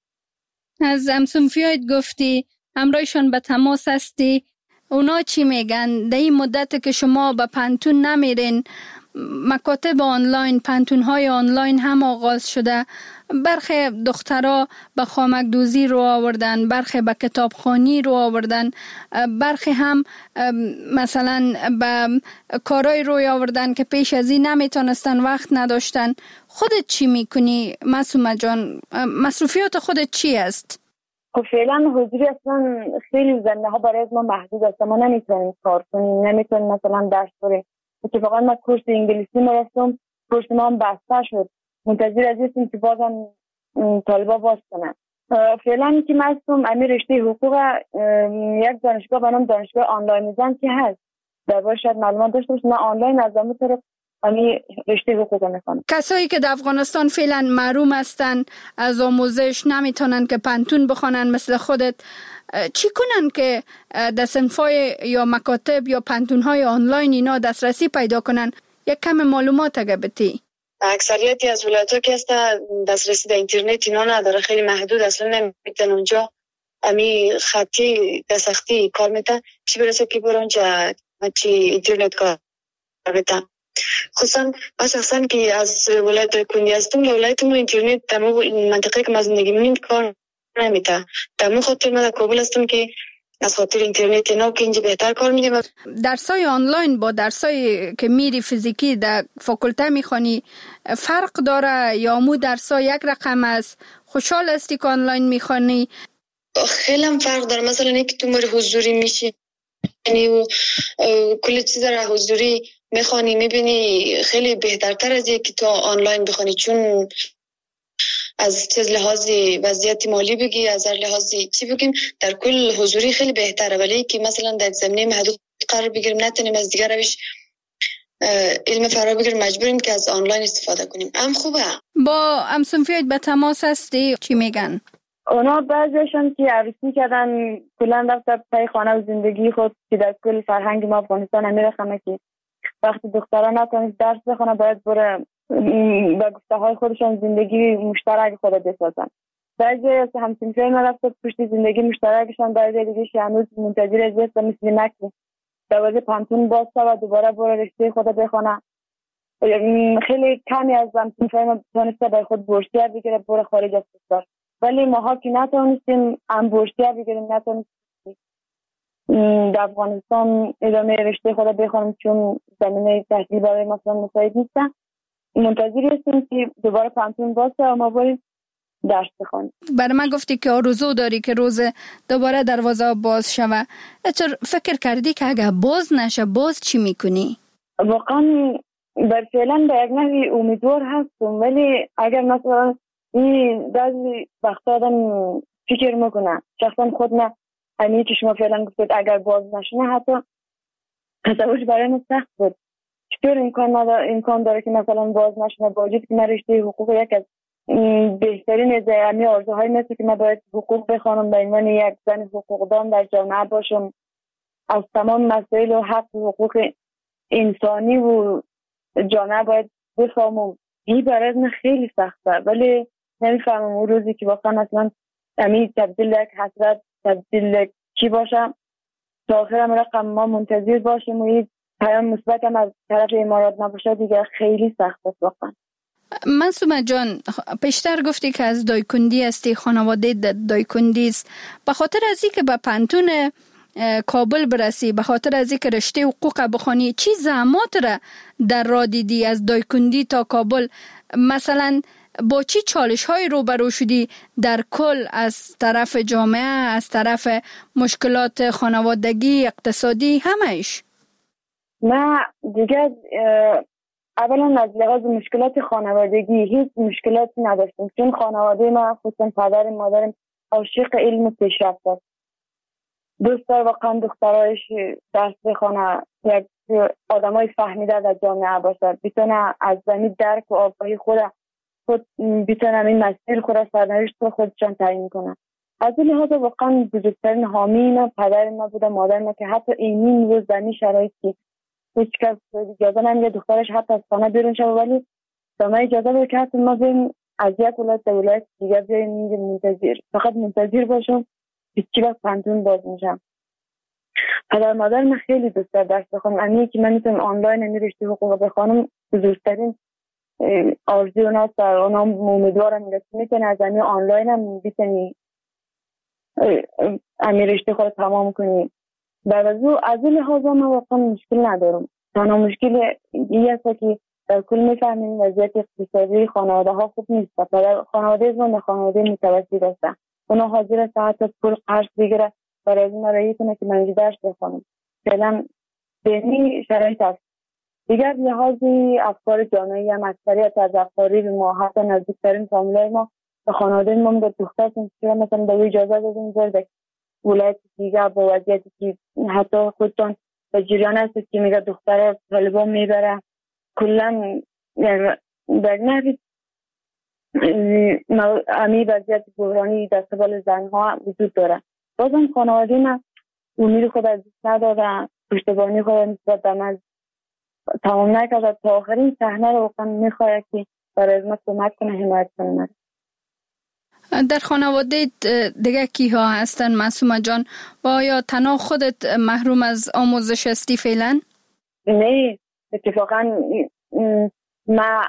از همسنفیایت گفتی همراهشان به تماس هستی، اونا چی میگن؟ در این مدت که شما به پانتون نمیرین، مکاتب آنلاین، پانتون‌های آنلاین هم آغاز شده. برخی دخترها به خامک دوزی رو آوردن، برخی به کتابخوانی رو آوردن، برخی هم مثلا به کارای روی آوردن که پیش از این نمیتونستن، وقت نداشتن. خودت چی میکنی معصومه جان؟ مصروفیات خودت چی است؟ خب فعلا حضوری اصلا خیلی زمینه ها برای ما محدود است. ما نمیتونیم کار کنیم، نمیتونیم مثلا درس بریم. اتفاقا من کورس انگلیسی ما رفتم، کورس ما هم بسته شد. منتظر از هستیم که بازم طالبا باز کنن. فعلا که من هستم امیر رشته حقوق یک دانشگاه به نام دانشگاه آنلاین میزان که هست. در باید شاید معلومات داشته باشم. من آنلاین از همون طرف امیر رشته حقوق میخوانم. کسایی که در افغانستان فعلا محروم هستن از آموزش، نمیتونن که پانتون بخونن مثل خودت، چی کنن که در صنفای یا مکاتب یا پانتون‌های آنلاین اینا دسترسی پیدا کنن؟ یک کم معلومات اگه بتی. اکثریتی از ولایت‌ها که هستن دسترسی به اینترنت اینا نداره، خیلی محدود، اصلا نمیتونن اونجا امی خطی دستخطی کار میتن، چی برسه که برون اونجا چی اینترنت کار میتن. خصوصا شخصا که از ولایت کنی هستم، ولایتمون اینترنت در منطقه که ما زندگی می‌کنیم کار نمیتن. در مون خاطر من در کابل هستم که از خاطر اینترنت اینا که اینجا بهتر کار میدیم. درسای آنلاین با درسای که میری فیزیکی در فاکولته میخوانی فرق داره یا مو درسای یک رقم است؟ خوشحال هستی که آنلاین میخوانی؟ خیلی هم فرق داره. مثلا اینکه تو مر حضوری میشی و کل چیز را حضوری میخوانی میبینی خیلی بهترتر از اینکه تو آنلاین بخوانی، چون از چیز لحاظی وضعیت مالی بگی، از لحاظی چی بگیم، در کل حضوری خیلی بهتره. ولی که مثلا در زمینه محدود قرار بگیریم، نتونیم از دیگر روش علم فرا بگیریم، مجبوریم که از آنلاین استفاده کنیم. خوبه. با همسنفیات به تماس هستی؟ چی میگن؟ اونا بعضیشون که عروسی کردن کلان رفته پای خانه و زندگی خود که در کل فرهنگ ما افغانستان میرخمه که وقتی دختران نتونست درس بخونه باید بره با گفته های خودشان زندگی مشترک خود بسازن. بعضی از همسنفیای ما رفته پشت زندگی مشترکشان، بعضی دیگه شانوز منتظر از است مثل مکی دروازه پانتون باسته و دوباره بره رشته خود بخونه. خیلی کمی از همسنفیای ما تونسته برای خود بورسیه بگیره بره خارج از کشور، ولی ماها که نتونستیم هم بورسیه بگیریم، نتونستیم در افغانستان ادامه رشته خود بخونیم چون زمینه تحصیل برای مثلا مساعد نیست. منتظر هستیم که دوباره پانتون باسته و ما بریم درس بخونیم. برای من گفتی که آرزو داری که روز دوباره دروازه باز شوه. فکر کردی که اگه باز نشه باز چی میکنی؟ واقعا بر فعلا به یک نوعی امیدوار هستم، ولی اگر مثلا این بعضی وقتا آدم فکر میکنه شخصا خود نه همین که شما فعلا گفتید اگر باز نشونه حتی تصورش برای من سخت بود. چطور امکان داره که مثلا باز نشونه با وجود که من رشته حقوق یک از بهترین زمینه آرزوهای مثل که من باید حقوق بخوانم به عنوان یک زن حقوقدان در جامعه باشم، از تمام مسائل و حق و حقوق انسانی و جامعه باید بفهمم. این برای من خیلی سخته، ولی نمیفهمم اون روزی که واقعا اصلا همین تبدیل یک حسرت تبدیل کی باشم تا آخرم رقم ما منتظر باشیم و این پیام مثبت هم از طرف امارات نباشه دیگه خیلی سخت است واقعا. منصومه جان، پیشتر گفتی که از دایکندی هستی، خانواده دایکندی است. به خاطر از اینکه به پانتون کابل برسی، به خاطر از اینکه رشته حقوق بخوانی، چی زحمات را در راه دیدی از دایکندی تا کابل؟ مثلا با چی چالش های روبرو شدی در کل، از طرف جامعه، از طرف مشکلات خانوادگی، اقتصادی، همهش؟ نه دیگه اولا از لحاظ مشکلات خانوادگی هیچ مشکلاتی نداشتم، چون خانواده ما خصوصا پدر مادرم عاشق علم و پیشرفت است. دوست داره واقعا دخترایش درس بخونه، یک آدمای فهمیده در جامعه باشد، بتونه از زمین درک و آگاهی خود بتونه این مسیر خود سرنوشت خودشان تعیین کنه. از این لحاظ واقعا بزرگترین حامی ما پدر ما بوده، مادر ما، که حتی این روز در این شرایطی هیچ کس اجازه نمیده دخترش حتی از خانه بیرون شده، ولی ما اجازه بده که حتی ما بریم از یک ولایت به ولایت دیگه بیاییم اینجا منتظر، فقط منتظر باشم که چی وقت پانتون باز میشم. پدر مادر من خیلی دوست داره درس بخونم، امی که من میتونم آنلاین این رشته حقوق بخونم بزرگترین آرزوی اونا است. اونا امیدوارم که میتونه از امی آنلاین هم بتونی امی رشته خود تمام کنی. بعد از این لحاظ من واقعا مشکل ندارم. تنها مشکل این است که در کل میفهمیم وضعیت اقتصادی خانواده ها خوب نیست. خانواده من خانواده متوسط است، اونا حاضر است حتی پول قرض بگیره برای از این رایی کنه که من درس بخونم. فعلا بینی شرایط است. دیگر لحاظی افکار جامعی هم اکثریت از افکاری ما حتی نزدیکترین فامیلای ما به خانواده ما به دختر که مثلا به اجازه دادیم برده ولایت دیگه با وضعیتی که حتی خودتون به جریان هست که میگه دختر طالبان میبره کلا در نحوی امی وضعیت بحرانی در قبال زنها وجود داره. بازم خانواده من امید خود از دست نداره، پشتیبانی خود نسبت به من تمام نکرده، تا آخرین صحنه رو واقعا میخواد که برای از من کمک کنه، حمایت کنه. در خانواده دیگه کی ها هستن معصومه جان؟ و آیا تنها خودت محروم از آموزش هستی فعلا؟ نه اتفاقا ما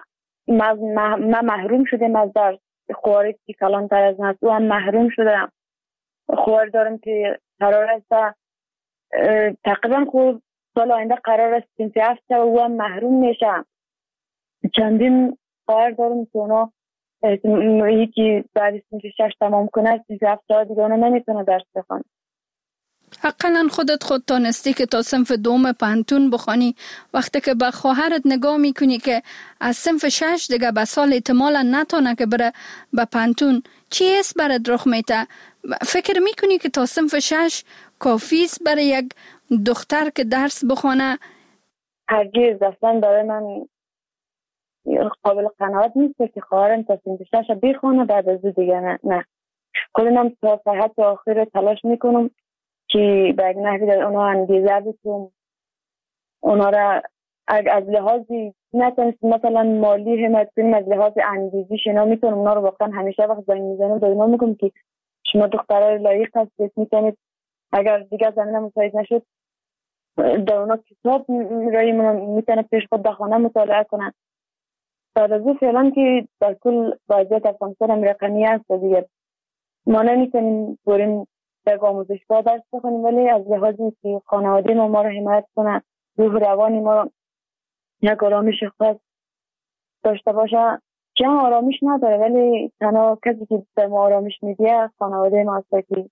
محروم شدم از درس. خواری که کلانتر از نست و هم محروم شدم. خوار دارم که قرار است تقریبا خود سال آینده قرار است سنف 7 و هم محروم میشم. چندین خوار دارم که اونا یکی بعد سنف 6 تمام کنه سنف 7 دیگه اونا نمیتونه درس بخونه. حقا خود تانستی که تا صنف دوم پانتون بخوانی، وقتی که به خواهرت نگاه میکنی که از صنف 6 دیگه به سال احتمالا نتونه که بره به پانتون، چی است برات رخ میته؟ فکر میکنی که تا صنف 6 کافی است برای یک دختر که درس بخونه؟ هرگز اصلا برای من قابل قناعت نیست که خواهرم تا صنف 6 بخونه بعد از دیگه نه. خودم تا صحت آخر تلاش میکنم که به یک نحوی در اونا انگیزه بتونم اونا را از لحاظی نتونست مثلا مالی حمایت کنیم، از لحاظ انگیزی شنا میتونم اونا رو واقعا همیشه وقت زنگ میزنم به اونا میگم که شما دخترای لایق هستید، میتونید اگر دیگه زمینه مساعد نشد در اونا کتاب رایی میتونه پیش خود بخونه مطالعه کنن. بعد از اون فعلا که در کل وضعیت افغانستان هم رقمی هست دیگه ما نمیتونیم بریم در آموزشگاه درس بخونیم، ولی از لحاظی که خانواده ما رو حمایت کنه، روح روانی ما یک آرامش خاص داشته باشه که هم آرامش نداره، ولی تنها کسی که به ما آرامش میده خانواده ما هست که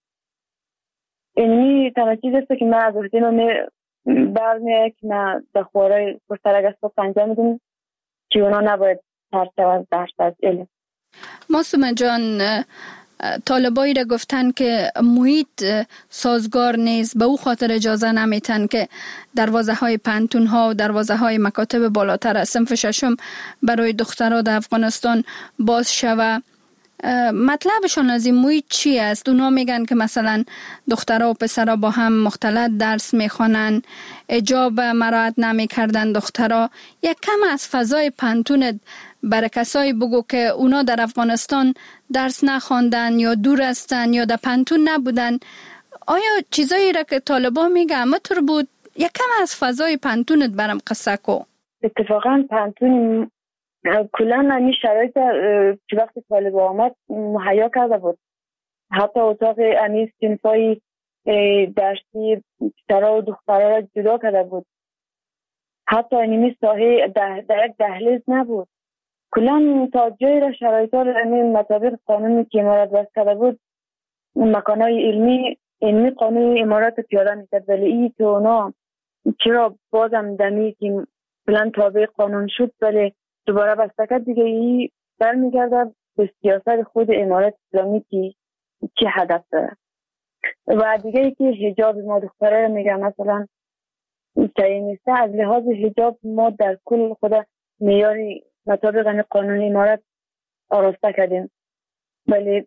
اینی تنها چیز است که من از عهده ما برمیه که من در خوارای پرسرک اسباب پنجه میدونم که اونا نباید ترسه از درس از علم. معصومه جان، طالبایی را گفتن که محیط سازگار نیست، به او خاطر اجازه نمیتن که دروازه های پانتون ها و دروازه های مکاتب بالاتر از صنف 6 برای دخترها در افغانستان باز شوه. مطلبشان از این محیط چی است؟ اونا میگن که مثلا دخترها و پسرها با هم مختلط درس میخوانن، حجاب مراعات نمیکردن دخترها. یک کم از فضای پانتون برای کسایی بگو که اونا در افغانستان درس نخواندن یا دور هستن یا در پانتون نبودن. آیا چیزایی را که طالبان میگه همطور بود یک کم از فضای پانتونت برام قصه کو. اتفاقا پانتون کلا این شرایط که وقتی طالب آمد مهیا کرده بود. حتی اتاق امی صنفای درسی پسرها و دخترها را جدا کرده بود. حتی اینمی ساحه در یک دهلیز نبود. کلا تا جایی را شرایط را مطابق قانونی که امارات وضع کرده بود مکانهای علمی قانون امارات پیاده میکرد، ولی ای تو اونا چرا بازم دمی که کلا تابع قانون شد ولی دوباره بسته کرد دیگه، ای برمیگرده به سیاست خود امارات اسلامی که چه هدف داره. و دیگه ای که حجاب ما دختره رو میگم مثلا تعیین نیسته، از لحاظ حجاب ما در کل خود معیاری مطابق قانون امارات آراسته کردیم، ولی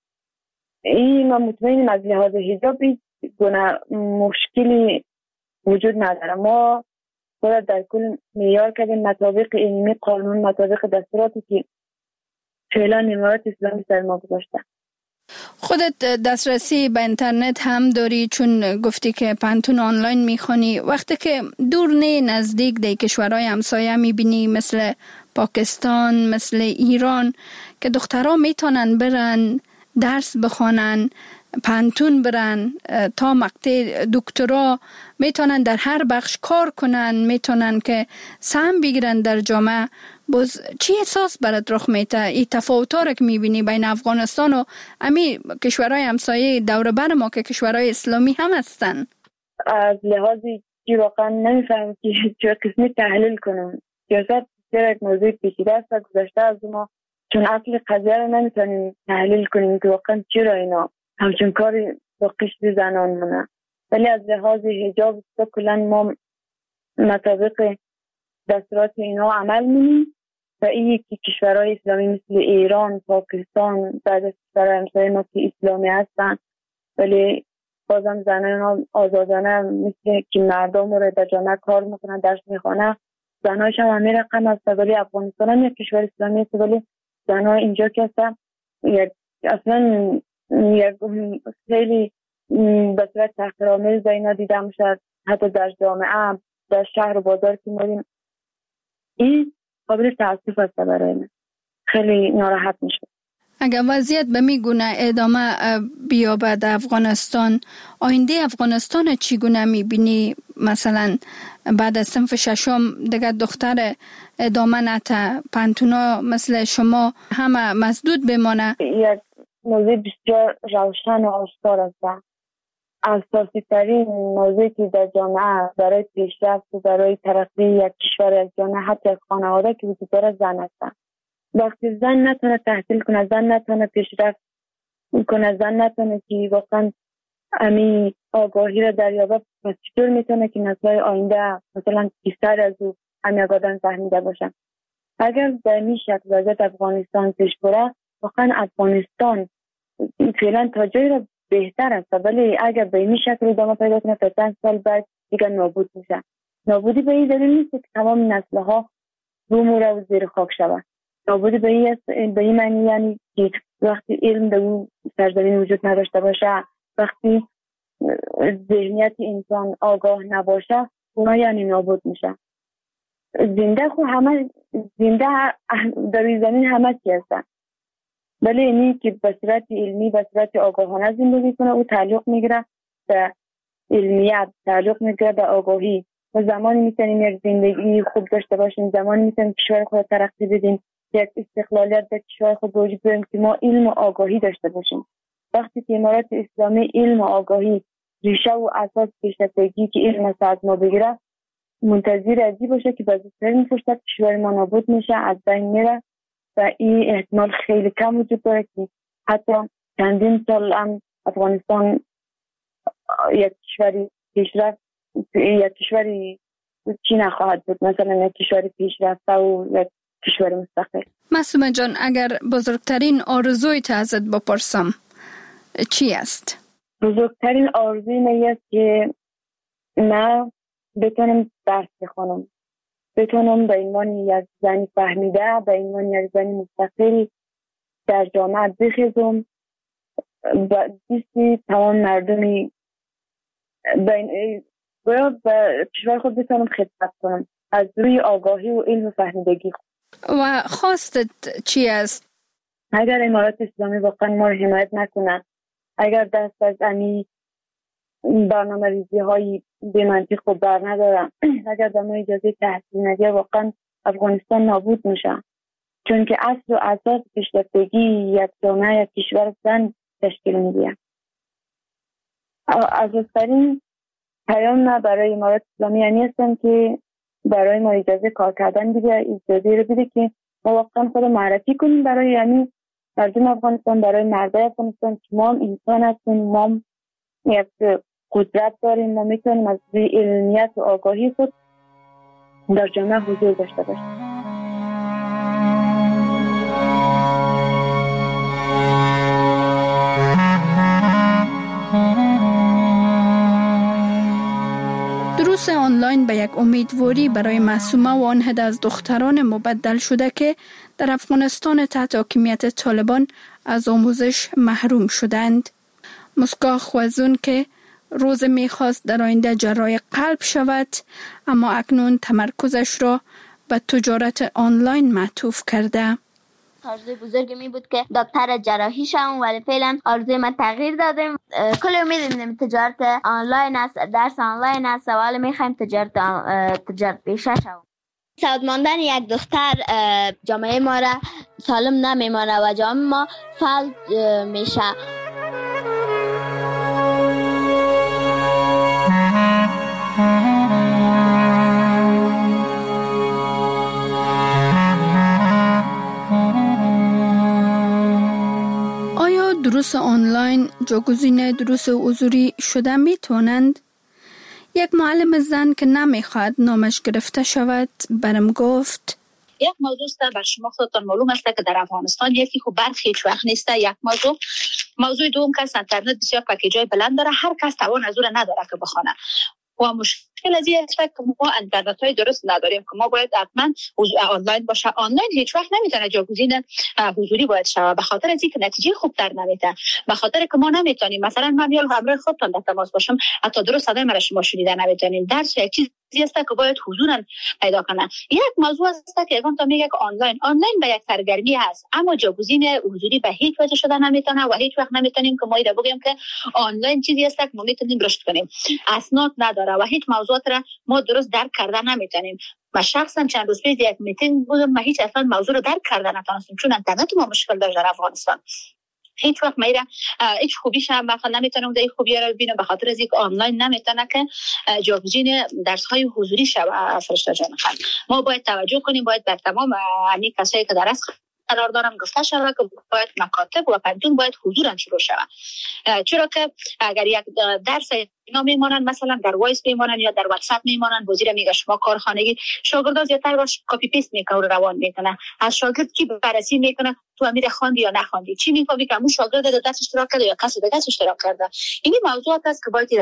این ما مطمئنیم از لحاظ حجاب گونه مشکلی وجود نداره. ما خود در کل معیار کردیم مطابق علمی قانون، مطابق دستوراتی که فعلا امارات اسلامی سر ما گذاشته. خودت دسترسی به اینترنت هم داری چون گفتی که پانتون آنلاین میخونی، وقتی که دور نه نزدیک در کشورهای همسایه میبینی مثل پاکستان، مثل ایران که دخترها میتونن برن درس بخونن، پانتون برن تا مقطع دکترا، میتونن در هر بخش کار کنن، میتونن که سهم بگیرن در جامعه. باز چی احساس برات رخ میده؟ این تفاوت‌ها رو که میبینی بین افغانستان و امی کشورهای همسایه دور بر ما که کشورهای اسلامی هم هستن؟ از لحاظی که واقعا نمیفهمم که چه قسمی تحلیل کنم. سیاست یک موضوع پیچیده است و گذشته از ما، چون اصل قضیه رو نمیتونیم تحلیل کنیم که واقعا چرا اینا همچون کاری با قشر زنان مونه. ولی از لحاظ حجاب کلا ما مطابق دستورات اینا عمل می‌کنیم و این که کشورهای اسلامی مثل ایران، پاکستان، بعد از کشورهای همسایه ما که اسلامی هستن ولی بازم زنان آزادانه مثل که مردم رو در جامعه کار میکنن، درس میخوانن، زنهاش هم همین رقم هست. ولی افغانستان هم یک کشور اسلامی است ولی زنها اینجا که هستن اصلا خیلی به صورت تحقیرآمیز اینا دیده میشد. حتی در جامعه، در شهر و بازار که میریم این قابل تاسف است برای من. خیلی ناراحت میشه. اگر وضعیت به میگونه ادامه بیابد افغانستان، آینده افغانستان چگونه میبینی؟ مثلا بعد از صنف ششم دیگه دختر ادامه نته، پانتونا مثل شما همه مسدود بمانه؟ یک موضوع بسیار روشن و آشکار است. اساسی ترین موضوعی که در جامعه برای پیشرفت و برای ترقی یک کشور، یک جامعه، حتی یک خانواده که وجود داره زن هستن. وقتی زن نتونه تحصیل کنه، زن نتونه پیشرفت کنه، زن نتونه که واقعا امی آگاهی را دریابه، پس چطور میتونه که نسل‌های آینده مثلا بیشتر از او همی آگاهی فهمیده باشن؟ اگر در این شکل وضعیت افغانستان پیش بره، واقعا افغانستان فعلا تا جایی را بهتر است، ولی اگر به این شکل ادامه پیدا کنه تا چند سال بعد دیگه نابود میشه. نابودی به این دلیل نیست که تمام نسل‌ها بمیره و زیر خاک شود. نابودی به این معنی یعنی که وقتی علم در اون سرزمین وجود نداشته باشه، وقتی ذهنیت انسان آگاه نباشه، اونا یعنی نابود میشه. زنده خو همه زنده در این زمین همه چی هستن، ولی اینی که به صورت علمی، به صورت آگاهانه زندگی کنه، او تعلق میگیره به علمیت، تعلق میگیره به آگاهی. و زمانی میتونیم یک زندگی خوب داشته باشیم، زمانی میتونیم کشور خود ترقی بدیم، یک استقلالیت در کشور خود وجود بیاریم که ما علم و آگاهی داشته باشیم. وقتی که امارات اسلامی علم و آگاهی ریشه و اساس پیشرفتگی که علم است از ما بگیره، منتظر ازی باشه که بزرگترین فرصت کشور ما نابود میشه، از بین میره و این احتمال خیلی کم وجود داره که حتی چندین سال هم افغانستان یک کشوری پیشرفت، یک کشوری چی نخواهد بود، مثلا یک کشوری پیشرفته و یک کشور مستقل. معصومه جان، اگر بزرگترین آرزویت ازت بپرسم چی است؟ بزرگترین آرزوی من است که من بتونم درس بخونم، بتونم به عنوان یک زن فهمیده، به عنوان یک زن مستقل در جامعه بخیزم و دیستی تمام مردمی باید به کشور خود بتونم خدمت کنم از روی آگاهی و علم و فهمیدگی. و خواستت چی است؟ اگر امارات اسلامی واقعا ما رو حمایت نکنه، اگر دست از امی برنامه ریزی های به منطق و بر ندارم، اگر به ما اجازه تحصیل نده، واقعا افغانستان نابود میشه. چون که اصل و اساس پیشرفتگی یک جامعه یک کشور زن تشکیل میده. اساس‌ترین پیام نه برای امارات اسلامی یعنی هستم که برای ما اجازه کار کردن بده، اجازه رو بده که ما واقعا خود معرفی کنیم برای یعنی مردم افغانستان، برای مردای افغانستان که ما هم انسان هستیم، ما هم یک قدرت داریم، ما میتونیم از روی علمیت و آگاهی خود در جامعه حضور داشته باشیم. دروس آنلاین به یک امیدواری برای معصومه و آن عده از دختران مبدل شده که در افغانستان تحت حاکمیت طالبان از آموزش محروم شدند. مسکا خوازون که روز میخواست در آینده جراح قلب شود، اما اکنون تمرکزش را به تجارت آنلاین معطوف کرده. آرزوی بزرگی می بود که دکتر جراحی شوم، ولی فعلا آرزوی من تغییر دادم. کلی امید داریم تجارت آنلاین است، درس آنلاین است، ولی میخوایم تجارت پیشه شوم. سعود ماندن یک دختر جامعه ما را سالم نمیمانه و جامعه ما فلج میشه. آیا دروس آنلاین جاگزین دروس حضوری شده میتونند؟ یک معلم زن که نمیخواد نامش گرفته شود برم گفت یک موضوع است بر شما خودتان معلوم است که در افغانستان یکی خوب برخ هیچ وقت نیست. یک موضوع دوم که اینترنت بسیار پکیجای بلند داره، هر کس توان از اون نداره که بخونه و مشکل از این است که ما اینترنت های درست نداریم که ما باید حتما آنلاین باشه. آنلاین هیچ وقت نمیتونه جاگزین حضوری باید شود، به خاطر از اینکه نتیجه خوب در نمیده، به خاطر که ما نمیتونیم مثلا من یا همراه خودتان در تماس باشم حتی درست صدای مرا شما شنیده نمیتونین. درس یک چیزی است که باید حضورا پیدا کنه. یک موضوع است که اون تا میگه که آنلاین به یک سرگرمی هست، اما جاگزین حضوری به هیچ وجه شده نمیتونه و هیچ وقت نمیتونیم که ما اینا بگیم که آنلاین چیزی است که ما میتونیم رشد کنیم. اسناد نداره و هیچ موضوعات را ما درست درک کردن نمیتونیم. من شخصا چند روز پیش یک میتینگ بودم، من هیچ اصلا موضوع رو درک کردن نتونستم چون اینترنت ما مشکل داشت در افغانستان. هیچ وقت میره هیچ خوبیش هم مثلا نمیتونم در خوبی رو ببینم به خاطر از اینکه آنلاین نمیتونه که جاگزین درس های حضوری شود. فرشته جان خانم، ما باید توجه کنیم، باید بر تمام همین کسایی که درس قرار دارم گفته شود که باید مکاتب و پنتون باید حضورا شروع شود، چرا که اگر یک درس اینا میمونن مثلا در وایس میمونن یا در واتساپ میمونن، وزیر میگه شما کارخانگی شاگرد زیادتر باش کپی پیست میکنه و روان میکنه. از شاگرد کی بررسی میکنه تو امیر خواندی یا نخواندی، چی میفهمی که اون شاگرد در درس اشتراک کرده یا کسی دیگه اشتراک کرده. این موضوعات است که باید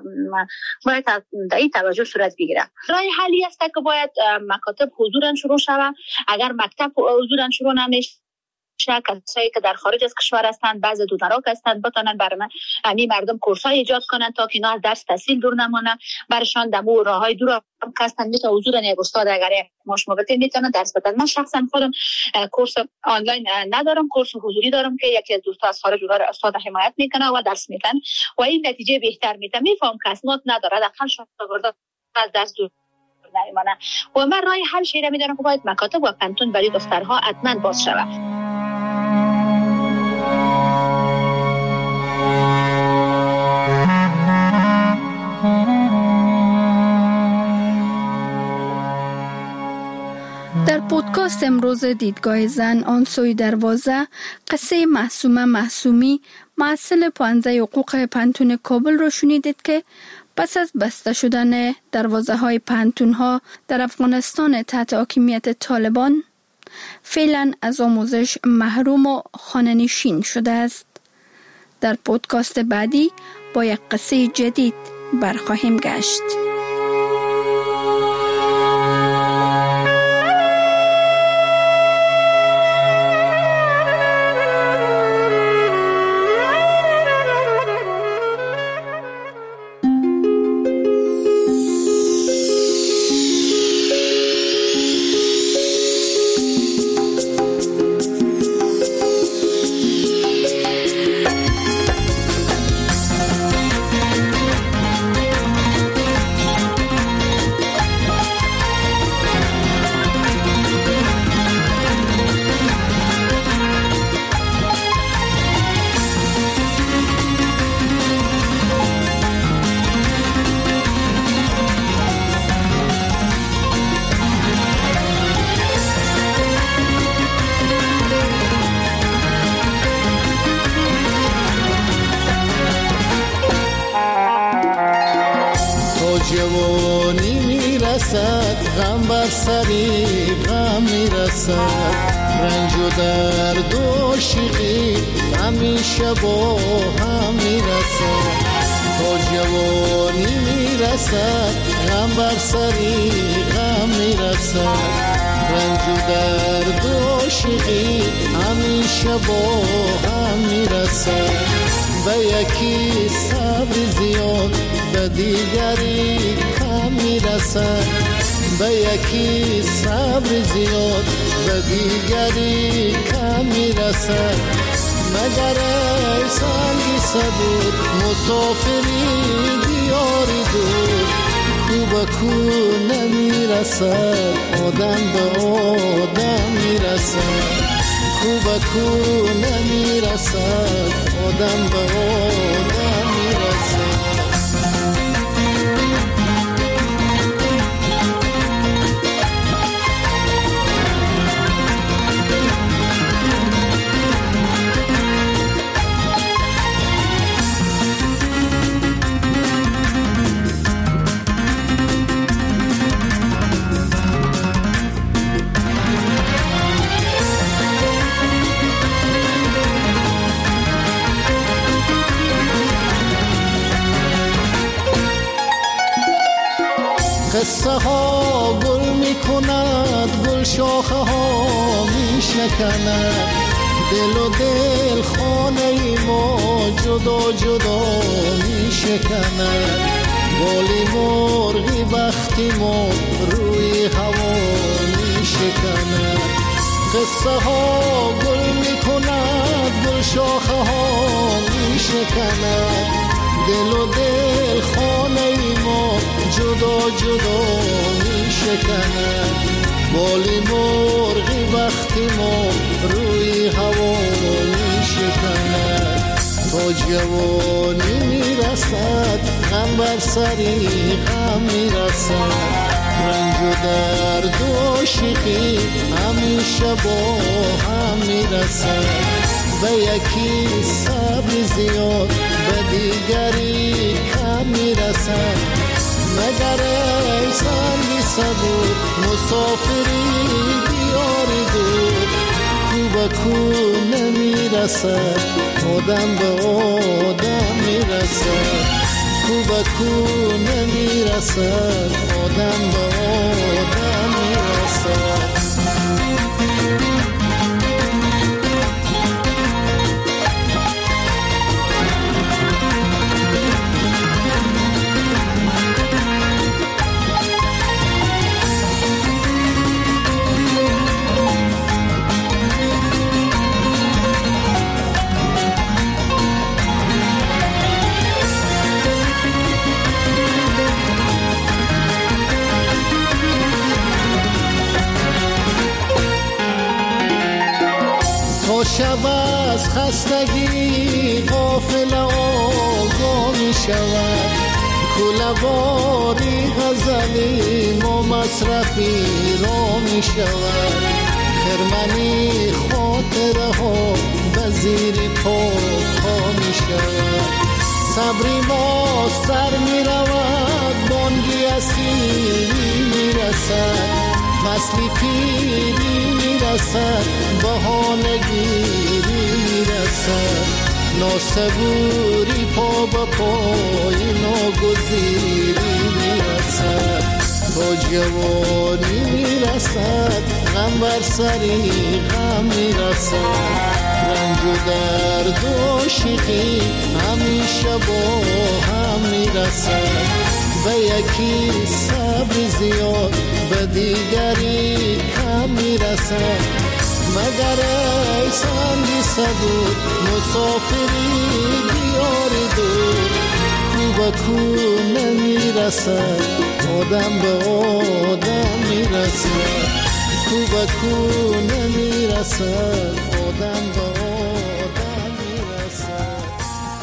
در این توجه صورت بگیره. راه حلی است که باید مکاتب حضورا شروع شود. اگر مکتب حضورا شروع نمیشه، کسایی که در خارج از کشور هستند، بعضی دونراک هستند، بتونن برای همین مردم کورسای ایجاد کنن تا که اینا از درس تحصیل دور نمونن، برشان دمو راههای دور هم هستند میتونه حضور یک استاد اگر ماش موقتی میتونه درس بدن. من شخصا خودم کورس آنلاین ندارم، کورس حضوری دارم که یکی از دوستا از خارج اونها استاد حمایت میکنه و درس میدن و این نتیجه بهتر میده. میفهم که اسناد نداره داخل شاگردا از درس دور نمیمونه و من راه حل شیره میدارم که باید مکاتب و پنتون برای دخترها حتما باز شود. در پودکاست امروز دیدگاه زن آن سوی دروازه قصه معصومه معصومی محصل پانزه حقوق پنتون کابل را شنیدید که پس از بسته شدن دروازه های پنتون ها در افغانستان تحت حاکمیت طالبان فعلا از آموزش محروم و خانه‌نشین شده است. در پودکاست بعدی با یک قصه جدید برخواهیم گشت. جوانی میرسد غم بر سری غم میرسد، رنج و درد و شیقی همیشه با هم میرسد. تا جوانی میرسد غم بر سری غم میرسد، رنج و درد و شیقی همیشه با هم میرسد. به یکی صبر زیاد به دیگری کم میرسد، به یکی صبر زیاد به دیگری کم میرسد. مگر ای سنگی صبور مسافری دیاری دور، کو به کو نمیرسد آدم به آدم میرسد، کو به کو نمیرسد آدم به آدم میرسد. قصه ها گل می کند، گل شاخه ها می شکند، دل و دل خانه ما جدا جدا می شکند. بالی مرغی بختی ما روی هوا می شکند. قصه ها گل می کند، گل شاخه ها می شکند، دل و دل خانه ما جدا جدا می شکند. بالی مرغی وقتی ما روی هوا می شکند. تا جوانی می رسد غم بر سری غم می رسد، رنج و درد و شیقی همیشه با هم می رسد. به یکی صبر زیاد به دیگری کم میرسد. مگر ای سنگی صبور مسافری دیاری دور، کو به کو نمیرسد آدم به آدم میرسد، کو به کو نمیرسد آدم به آدم میرسد. شب از خستگی غافل آگاه می شود، کوله‌واری غزلی ما مصرفی را می شود. خرمنی خاطره ها به زیر پا می شود. صبری ما سر می رود، بانگی اسیری می رسد، فصلی پیری می رسد، بهانگیری می رسد. ناسبوری پا به پای ناگزیری می رسد. تا جوانی می رسد غم بر سری غم می رسد، رنج و درد و شیقی همیشه با هم می رسد. به یکی صبر زیاد به دیگری کم می رسد. مگر ای سنگی صبور مسافری دیاری دور، کو به کو نمی رسد آدم به آدم می رسد، کو به کو نمی رسد آدم به